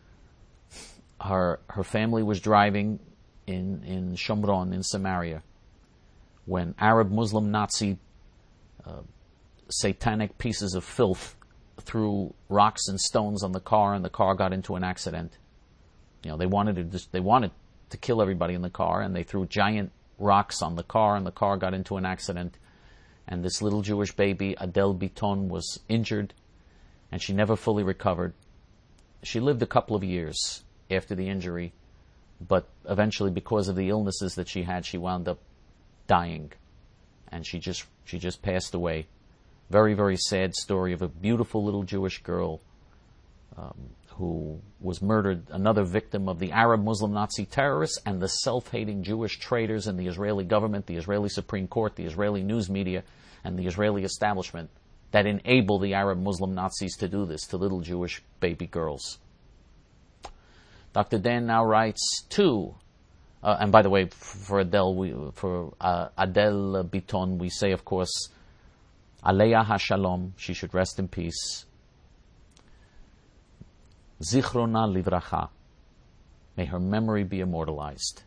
Her family was driving in Shomron, in Samaria, when Arab Muslim Nazi satanic pieces of filth threw rocks and stones on the car, and the car got into an accident. They wanted to kill everybody in the car, and they threw giant rocks on the car, and the car got into an accident. And this little Jewish baby, Adele Biton, was injured, and she never fully recovered. She lived a couple of years after the injury, but eventually, because of the illnesses that she had, she wound up dying, and she just passed away. Very, very sad story of a beautiful little Jewish girl who was murdered, another victim of the Arab Muslim Nazi terrorists and the self-hating Jewish traitors in the Israeli government, the Israeli Supreme Court, the Israeli news media, and the Israeli establishment that enable the Arab Muslim Nazis to do this to little Jewish baby girls. Dr. Dan now writes, 2. And by the way, for Adele Biton, we say, of course, Aleya HaShalom, she should rest in peace. Zichrona Livracha, may her memory be immortalized.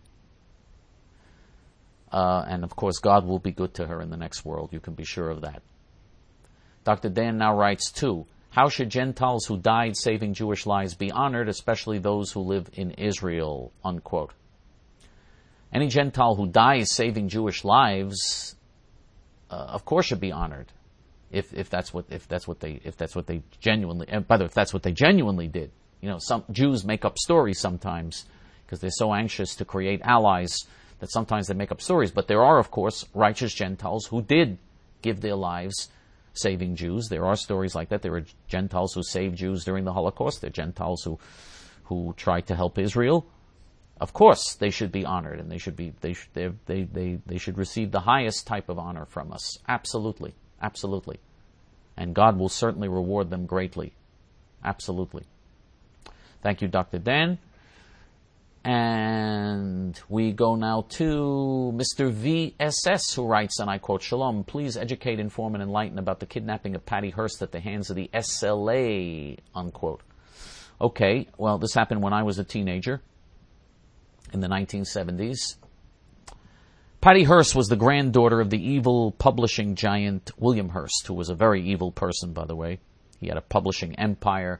And of course, God will be good to her in the next world. You can be sure of that. Dr. Dan now writes, 2. How should Gentiles who died saving Jewish lives be honored, especially those who live in Israel? Unquote. Any Gentile who dies saving Jewish lives, of course, should be honored. If that's what they genuinely, and by the way, if that's what they genuinely did. Some Jews make up stories sometimes because they're so anxious to create allies that sometimes they make up stories. But there are, of course, righteous Gentiles who did give their lives saving Jews. There are stories like that. There are Gentiles who saved Jews during the Holocaust. There are Gentiles who tried to help Israel. Of course, they should be honored, and they should receive the highest type of honor from us. Absolutely. Absolutely. And God will certainly reward them greatly. Absolutely. Thank you, Dr. Dan. And we go now to Mr. VSS, who writes, and I quote, Shalom, please educate, inform, and enlighten about the kidnapping of Patty Hearst at the hands of the SLA, unquote. Okay, well, this happened when I was a teenager in the 1970s. Patty Hearst was the granddaughter of the evil publishing giant William Hearst, who was a very evil person, by the way. He had a publishing empire.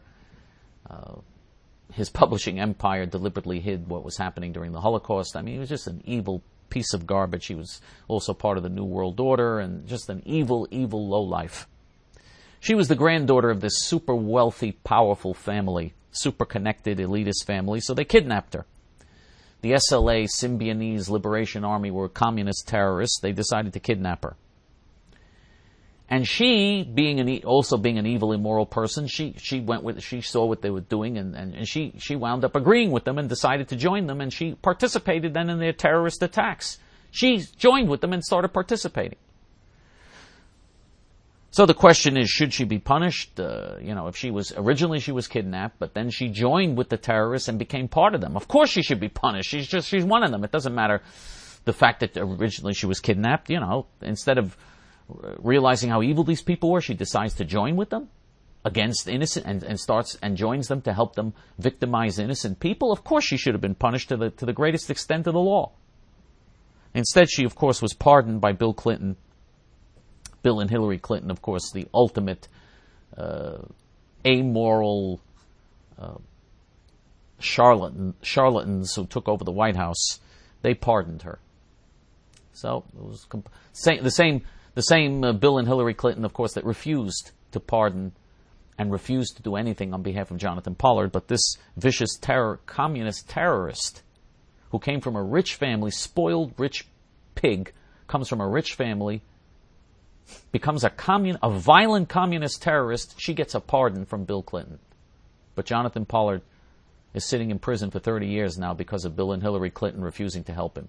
His publishing empire deliberately hid what was happening during the Holocaust. I mean, he was just an evil piece of garbage. He was also part of the New World Order and just an evil, evil lowlife. She was the granddaughter of this super wealthy, powerful family, super connected, elitist family, so they kidnapped her. The SLA, Symbionese Liberation Army, were communist terrorists. They decided to kidnap her. And she, also being an evil, immoral person, she saw what they were doing, and she wound up agreeing with them and decided to join them, and she participated then in their terrorist attacks. She joined with them and started participating. So the question is, should she be punished? If she was kidnapped, but then she joined with the terrorists and became part of them. Of course she should be punished. She's one of them. It doesn't matter the fact that originally she was kidnapped. Instead of realizing how evil these people were, she decides to join with them against innocent and joins them to help them victimize innocent people. Of course she should have been punished to the greatest extent of the law. Instead, she of course was pardoned by Bill Clinton. Bill and Hillary Clinton, of course, the ultimate amoral charlatans who took over the White House. They pardoned her. So it was the same Bill and Hillary Clinton, of course, that refused to pardon and refused to do anything on behalf of Jonathan Pollard. But this vicious communist terrorist who came from a rich family, spoiled rich pig, comes from a rich family, becomes a violent communist terrorist. She gets a pardon from Bill Clinton. But Jonathan Pollard is sitting in prison for 30 years now because of Bill and Hillary Clinton refusing to help him.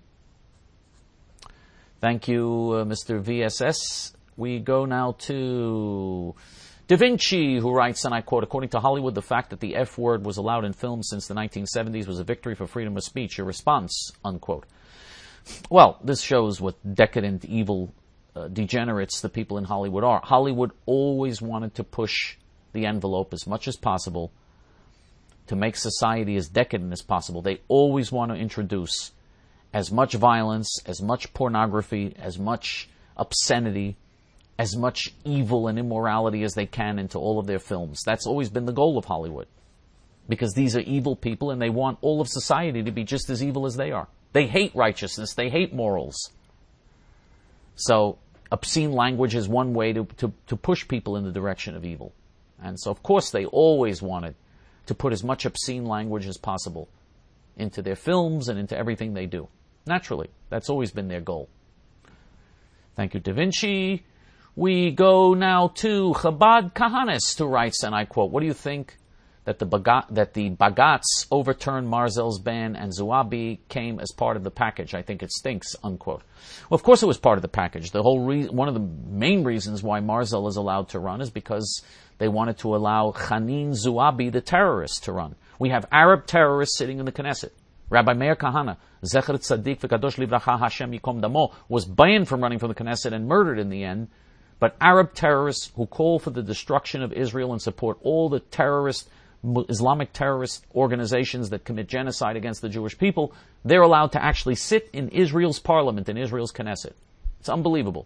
Thank you, Mr. VSS. We go now to Da Vinci, who writes, and I quote, according to Hollywood, the fact that the F word was allowed in films since the 1970s was a victory for freedom of speech. Your response, unquote. Well, this shows what decadent, evil degenerates the people in Hollywood are. Hollywood always wanted to push the envelope as much as possible to make society as decadent as possible. They always want to introduce as much violence, as much pornography, as much obscenity, as much evil and immorality as they can into all of their films. That's always been the goal of Hollywood. Because these are evil people and they want all of society to be just as evil as they are. They hate righteousness. They hate morals. So obscene language is one way to push people in the direction of evil. And so, of course, they always wanted to put as much obscene language as possible into their films and into everything they do. Naturally, that's always been their goal. Thank you, Da Vinci. We go now to Chabad Kahanis, who writes, and I quote, what do you think that the Bagatz overturned Marzel's ban and Zouabi came as part of the package? I think it stinks, unquote. Well, of course it was part of the package. The whole one of the main reasons why Marzel is allowed to run is because they wanted to allow Khanin Zouabi, the terrorist, to run. We have Arab terrorists sitting in the Knesset. Rabbi Meir Kahana, Zecher Tzaddik v'Kadosh Livracha Hashem Yikom Damo, was banned from running for the Knesset and murdered in the end. But Arab terrorists who call for the destruction of Israel and support all the Islamic terrorist organizations that commit genocide against the Jewish people, they're allowed to actually sit in Israel's parliament, in Israel's Knesset. It's unbelievable.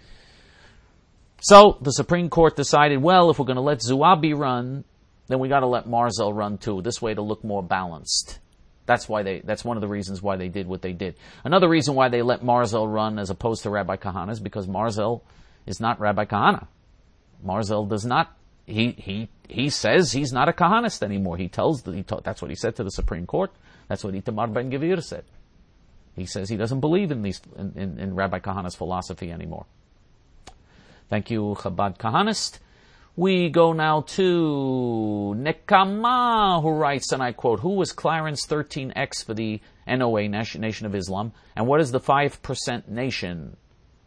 So the Supreme Court decided, well, if we're going to let Zouabi run, then we got to let Marzel run too, this way to look more balanced. That's one of the reasons why they did what they did. Another reason why they let Marzel run as opposed to Rabbi Kahana is because Marzel is not Rabbi Kahana. Marzel does not, he says he's not a Kahanist anymore. That's what he said to the Supreme Court. That's what Itamar Ben-Gvir said. He says he doesn't believe in Rabbi Kahana's philosophy anymore. Thank you, Chabad Kahanist. We go now to Nekama, who writes, and I quote, who was Clarence 13X for the NOA, Nation of Islam, and what is the 5% nation?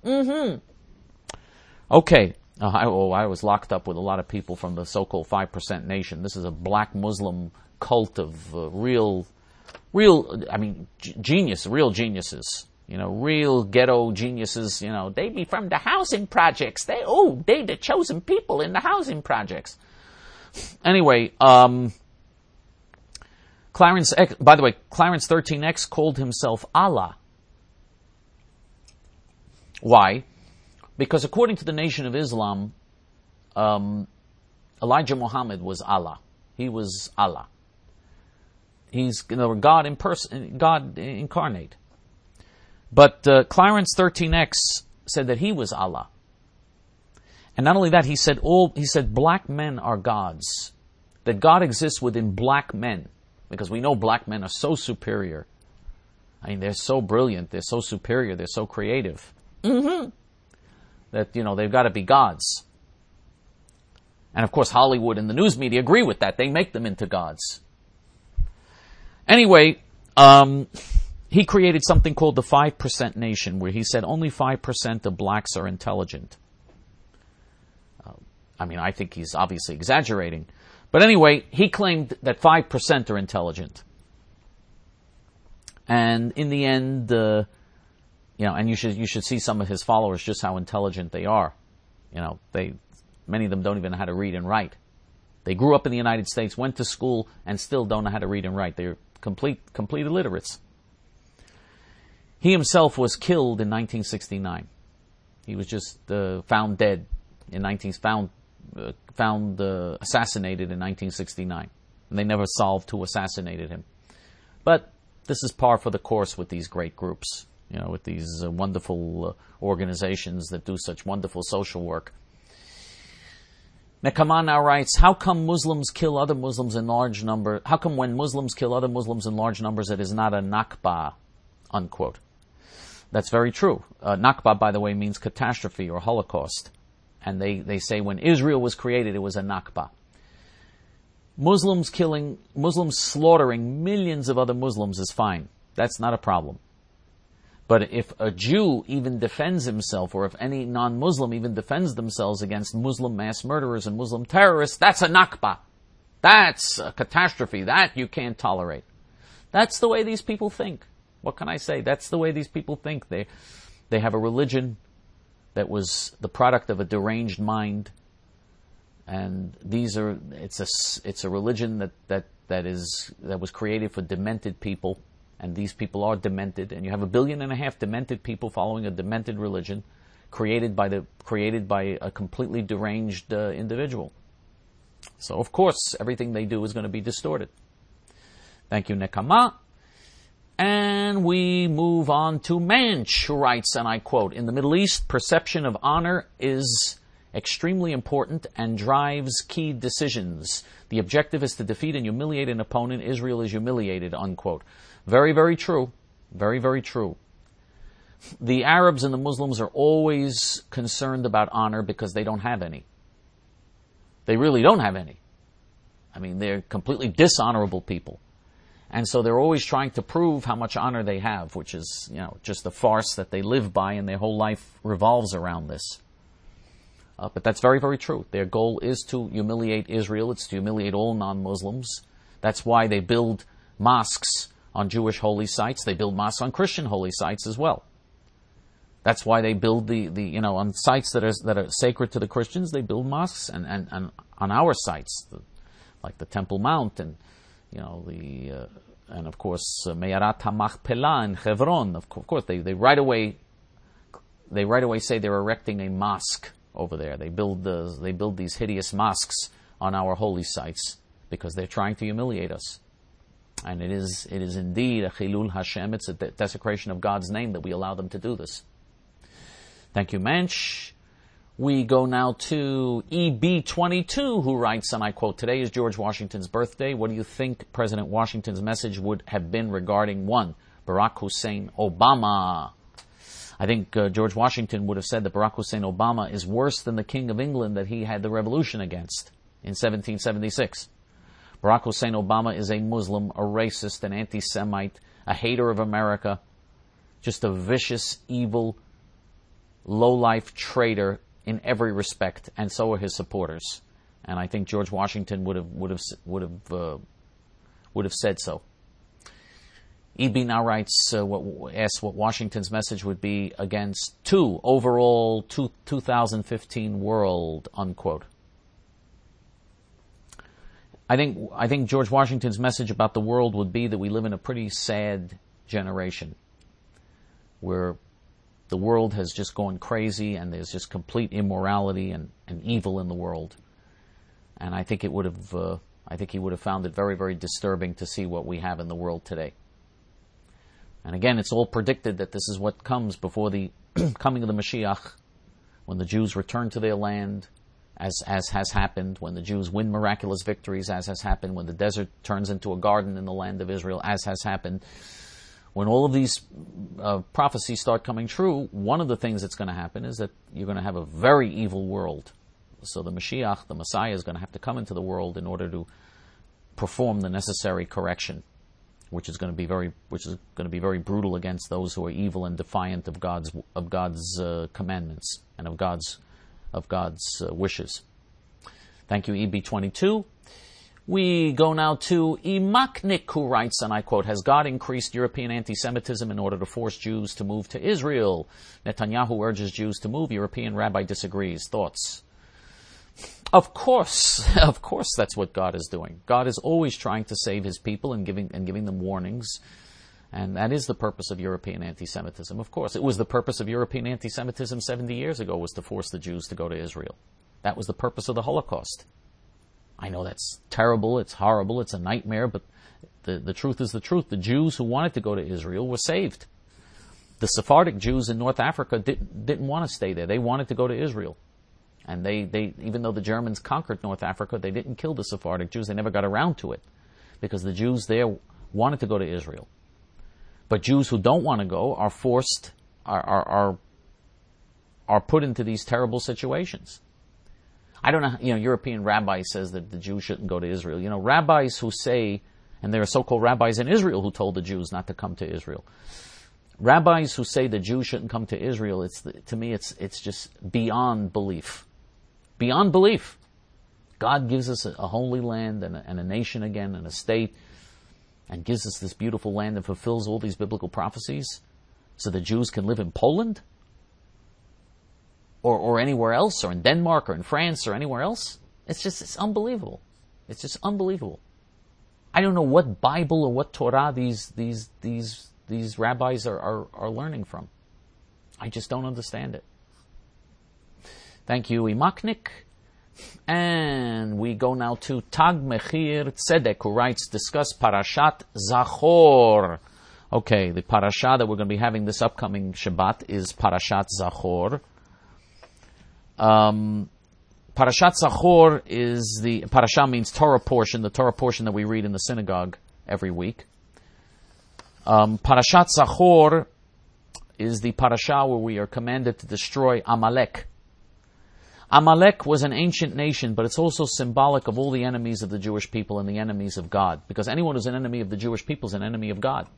Okay, I was locked up with a lot of people from the so-called 5% nation. This is a black Muslim cult of real geniuses. Real ghetto geniuses, they be from the housing projects. They the chosen people in the housing projects. Anyway, Clarence 13X called himself Allah. Why? Because according to the Nation of Islam, Elijah Muhammad was Allah. He was Allah. He's God in person, God incarnate. But Clarence 13X said that he was Allah. And not only that, he said black men are gods. That God exists within black men. Because we know black men are so superior. I mean, they're so brilliant, they're so superior, they're so creative. That, they've got to be gods. And of course, Hollywood and the news media agree with that. They make them into gods. Anyway, he created something called the 5% nation, where he said only 5% of blacks are intelligent. I think he's obviously exaggerating. But anyway, he claimed that 5% are intelligent. And in the end, and you should see some of his followers, just how intelligent they are. Many of them don't even know how to read and write. They grew up in the United States, went to school, and still don't know how to read and write. They're complete illiterates. He himself was killed in 1969. He was just found dead assassinated in 1969. And they never solved who assassinated him. But this is par for the course with these great groups, with these wonderful organizations that do such wonderful social work. Nekama now writes, how come Muslims kill other Muslims in large numbers? How come when Muslims kill other Muslims in large numbers, it is not a Nakba, unquote? That's very true. Nakba, by the way, means catastrophe or Holocaust. And they say when Israel was created, it was a Nakba. Muslims slaughtering millions of other Muslims is fine. That's not a problem. But if a Jew even defends himself, or if any non-Muslim even defends themselves against Muslim mass murderers and Muslim terrorists, that's a Nakba. That's a catastrophe. That you can't tolerate. That's the way these people think. What can I say? That's the way these people think. They have a religion that was the product of a deranged mind, and it's a religion that was created for demented people. And these people are demented, and you have 1.5 billion demented people following a demented religion, created by a completely deranged individual. So of course, everything they do is going to be distorted. Thank you, Nekama. And we move on to Manch, who writes, and I quote, in the Middle East, perception of honor is extremely important and drives key decisions. The objective is to defeat and humiliate an opponent. Israel is humiliated, unquote. Very, very true. Very, very true. The Arabs and the Muslims are always concerned about honor because they don't have any. They really don't have any. I mean, they're completely dishonorable people. And so they're always trying to prove how much honor they have, which is, just a farce that they live by, and their whole life revolves around this. But that's very, very true. Their goal is to humiliate Israel. It's to humiliate all non-Muslims. That's why they build mosques on Jewish holy sites. They build mosques on Christian holy sites as well. That's why they build on sites that are sacred to the Christians. They build mosques, and on our sites, like the Temple Mount, and and of course Me'arat HaMachpelah in Hebron. Of course, they right away say they're erecting a mosque over there. They build these hideous mosques on our holy sites because they're trying to humiliate us. And it is indeed a Chilul Hashem. It's a desecration of God's name that we allow them to do this. Thank you, Mensch. We go now to EB22, who writes, and I quote, today is George Washington's birthday. What do you think President Washington's message would have been regarding 1, Barack Hussein Obama? I think George Washington would have said that Barack Hussein Obama is worse than the King of England that he had the revolution against in 1776. Barack Hussein Obama is a Muslim, a racist, an anti-Semite, a hater of America, just a vicious, evil, low-life traitor in every respect, and so are his supporters. And I think George Washington would have said so. EB now writes, asks what Washington's message would be against 2 overall 2015 world, unquote. I think George Washington's message about the world would be that we live in a pretty sad generation where the world has just gone crazy and there's just complete immorality and evil in the world. And I think he would have found it very, very disturbing to see what we have in the world today. And again, it's all predicted that this is what comes before the coming of the Mashiach, when the Jews return to their land, as has happened, when the Jews win miraculous victories, as has happened, when the desert turns into a garden in the land of Israel, as has happened. When all of these prophecies start coming true, one of the things that's going to happen is that you're going to have a very evil world. So the Mashiach, the Messiah, is going to have to come into the world in order to perform the necessary correction, which is going to be very brutal against those who are evil and defiant of God's commandments and of God's wishes. Thank you, EB22. We go now to Imaknik, who writes, and I quote, has God increased European anti-Semitism in order to force Jews to move to Israel? Netanyahu urges Jews to move. European rabbi disagrees. Thoughts? Of course that's what God is doing. God is always trying to save his people and giving them warnings. And that is the purpose of European anti-Semitism. Of course, it was the purpose of European anti-Semitism 70 years ago, was to force the Jews to go to Israel. That was the purpose of the Holocaust. I know that's terrible, it's horrible, it's a nightmare, but the truth is the truth. The Jews who wanted to go to Israel were saved. The Sephardic Jews in North Africa didn't want to stay there. They wanted to go to Israel. And they even though the Germans conquered North Africa, they didn't kill the Sephardic Jews. They never got around to it because the Jews there wanted to go to Israel. But Jews who don't want to go are forced, are put into these terrible situations. I don't know, European rabbi says that the Jews shouldn't go to Israel. Rabbis who say, and there are so-called rabbis in Israel who told the Jews not to come to Israel. Rabbis who say the Jews shouldn't come to Israel, to me it's just beyond belief. Beyond belief. God gives us a holy land and a nation again and a state and gives us this beautiful land and fulfills all these biblical prophecies so the Jews can live in Poland or anywhere else, or in Denmark or in France or anywhere else. It's unbelievable. It's just unbelievable. I don't know what Bible or what Torah these rabbis are learning from. I just don't understand it. Thank you, Imaknik. And we go now to Tag Mechir Tzedek, who writes, discuss Parashat Zachor. Okay, the parasha that we're going to be having this upcoming Shabbat is Parashat Zachor. Parashat Zachor parasha means Torah portion, the Torah portion that we read in the synagogue every week. Parashat Zachor is the parasha where we are commanded to destroy Amalek. Amalek was an ancient nation, but it's also symbolic of all the enemies of the Jewish people and the enemies of God. Because anyone who's an enemy of the Jewish people is an enemy of God.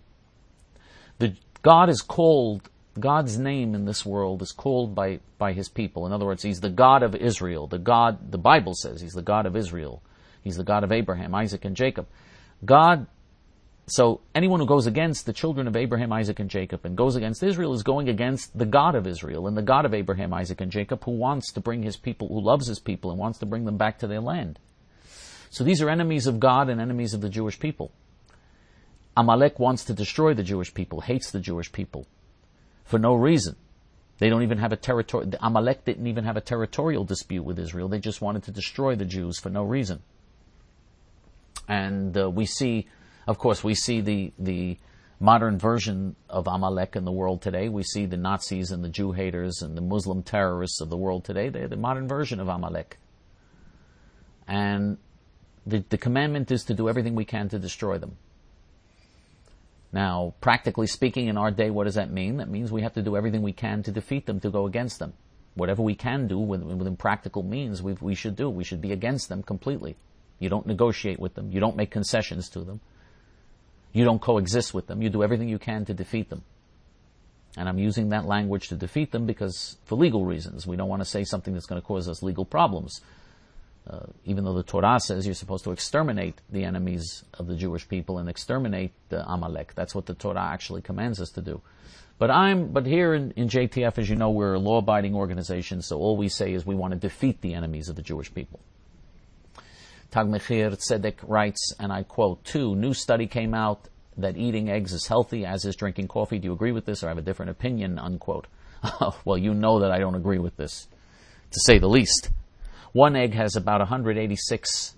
God's name in this world is called by his people. In other words, he's the God of Israel. The Bible says he's the God of Israel. He's the God of Abraham, Isaac, and Jacob. So anyone who goes against the children of Abraham, Isaac, and Jacob and goes against Israel is going against the God of Israel and the God of Abraham, Isaac, and Jacob, who wants to bring his people, who loves his people and wants to bring them back to their land. So these are enemies of God and enemies of the Jewish people. Amalek wants to destroy the Jewish people, hates the Jewish people for no reason. They don't even have Amalek didn't even have a territorial dispute with Israel. They just wanted to destroy the Jews for no reason. And we see the modern version of Amalek in the world today. We see the Nazis and the Jew haters and the Muslim terrorists of the world today. They're the modern version of Amalek. And the commandment is to do everything we can to destroy them. Now, practically speaking, in our day, what does that mean? That means we have to do everything we can to defeat them, to go against them. Whatever we can do within practical means, we should do. We should be against them completely. You don't negotiate with them. You don't make concessions to them. You don't coexist with them. You do everything you can to defeat them. And I'm using that language to defeat them because, for legal reasons, we don't want to say something that's going to cause us legal problems. Even though the Torah says you're supposed to exterminate the enemies of the Jewish people and exterminate Amalek. That's what the Torah actually commands us to do. But here in JTF, as you know, we're a law-abiding organization, so all we say is we want to defeat the enemies of the Jewish people. Tag Mechir Tzedek writes, and I quote, 2, new study came out that eating eggs is healthy, as is drinking coffee. Do you agree with this, or have a different opinion, unquote? Well, you know that I don't agree with this, to say the least. One egg has about 186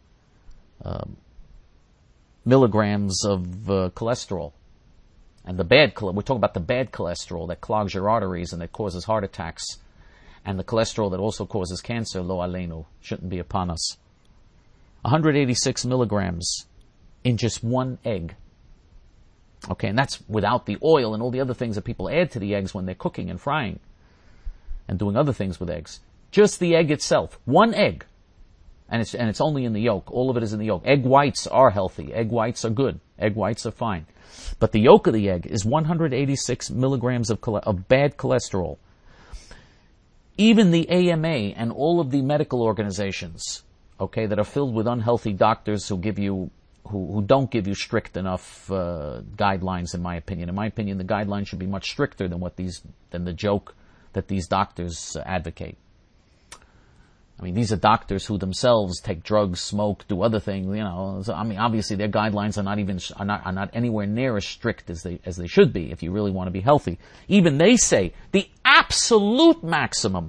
milligrams of cholesterol. And we're talking about the bad cholesterol that clogs your arteries and that causes heart attacks. And the cholesterol that also causes cancer, lo aleinu, shouldn't be upon us. 186 milligrams in just one egg. Okay, and that's without the oil and all the other things that people add to the eggs when they're cooking and frying and doing other things with eggs. Just the egg itself, one egg, and it's only in the yolk. All of it is in the yolk. Egg whites are healthy. Egg whites are good. Egg whites are fine. But the yolk of the egg is 186 milligrams of bad cholesterol. Even the AMA and all of the medical organizations, okay, that are filled with unhealthy doctors who don't give you strict enough guidelines, in my opinion. In my opinion, the guidelines should be much stricter than the joke that these doctors advocate. I mean, these are doctors who themselves take drugs, smoke, do other things. So, I mean, obviously their guidelines are not anywhere near as strict as they should be if you really want to be healthy. Even they say the absolute maximum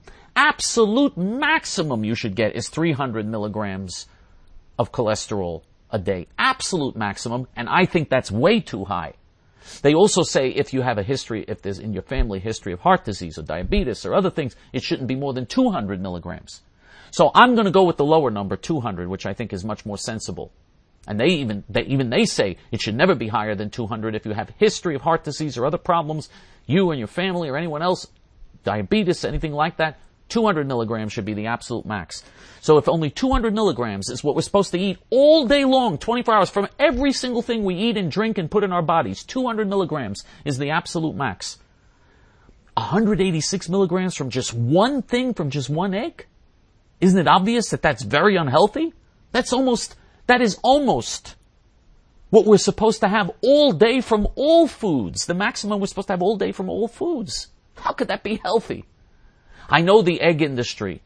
you should get is 300 milligrams of cholesterol a day. Absolute maximum, and I think that's way too high. They also say if there's in your family history of heart disease or diabetes or other things, it shouldn't be more than 200 milligrams. So I'm going to go with the lower number, 200, which I think is much more sensible. And they say it should never be higher than 200 if you have history of heart disease or other problems, you and your family or anyone else, diabetes, anything like that, 200 milligrams should be the absolute max. So if only 200 milligrams is what we're supposed to eat all day long, 24 hours, from every single thing we eat and drink and put in our bodies, 200 milligrams is the absolute max. 186 milligrams from just one thing, from just one egg? Isn't it obvious that that's very unhealthy? That is almost what we're supposed to have all day from all foods. The maximum we're supposed to have all day from all foods. How could that be healthy? I know the egg industry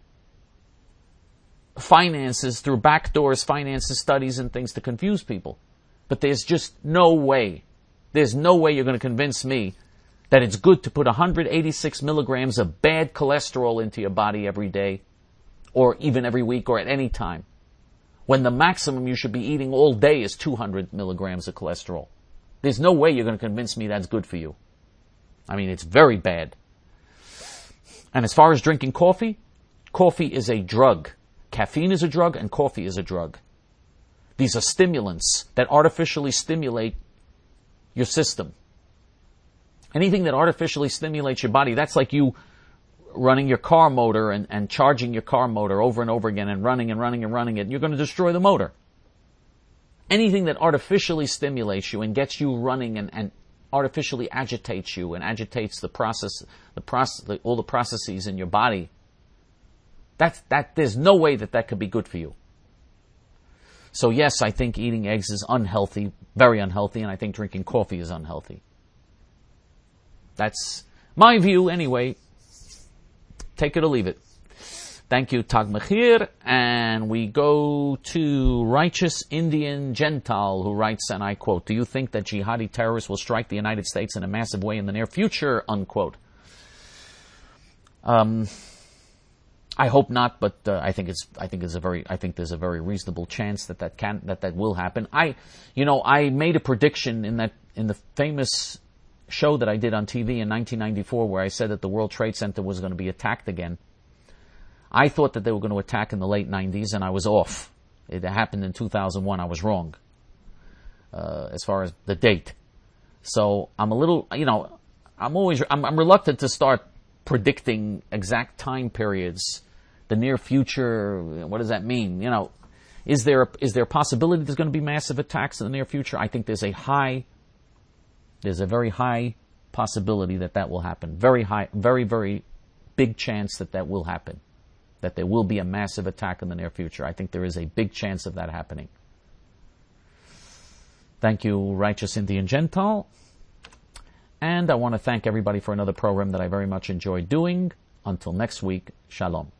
finances studies and things to confuse people. But there's just no way. There's no way you're going to convince me that it's good to put 186 milligrams of bad cholesterol into your body every day, or even every week, or at any time, when the maximum you should be eating all day is 200 milligrams of cholesterol. There's no way you're going to convince me that's good for you. I mean, it's very bad. And as far as drinking coffee, coffee is a drug. Caffeine is a drug and coffee is a drug. These are stimulants that artificially stimulate your system. Anything that artificially stimulates your body, that's like you running your car motor and charging your car motor over and over again and running it. You're going to destroy the motor. Anything that artificially stimulates you and gets you running and artificially agitates you and agitates all the processes in your body, there's no way that could be good for you. So yes, I think eating eggs is unhealthy, very unhealthy, and I think drinking coffee is unhealthy. That's my view anyway. Take it or leave it. Thank you, Tag Mechir. And we go to Righteous Indian Gentile, who writes, and I quote, "Do you think that jihadi terrorists will strike the United States in a massive way in the near future?" Unquote. I hope not, but I think there's a very reasonable chance that will happen. I made a prediction in the famous show that I did on TV in 1994, where I said that the World Trade Center was going to be attacked again. I thought that they were going to attack in the late 90s, and I was off. It happened in 2001. I was wrong as far as the date. So I'm a little, I'm reluctant to start predicting exact time periods. The near future, what does that mean? Is there a possibility there's going to be massive attacks in the near future? I think there's a very high possibility that will happen. Very high, very, very big chance that will happen. That there will be a massive attack in the near future. I think there is a big chance of that happening. Thank you, Righteous Indian Gentile. And I want to thank everybody for another program that I very much enjoyed doing. Until next week, Shalom.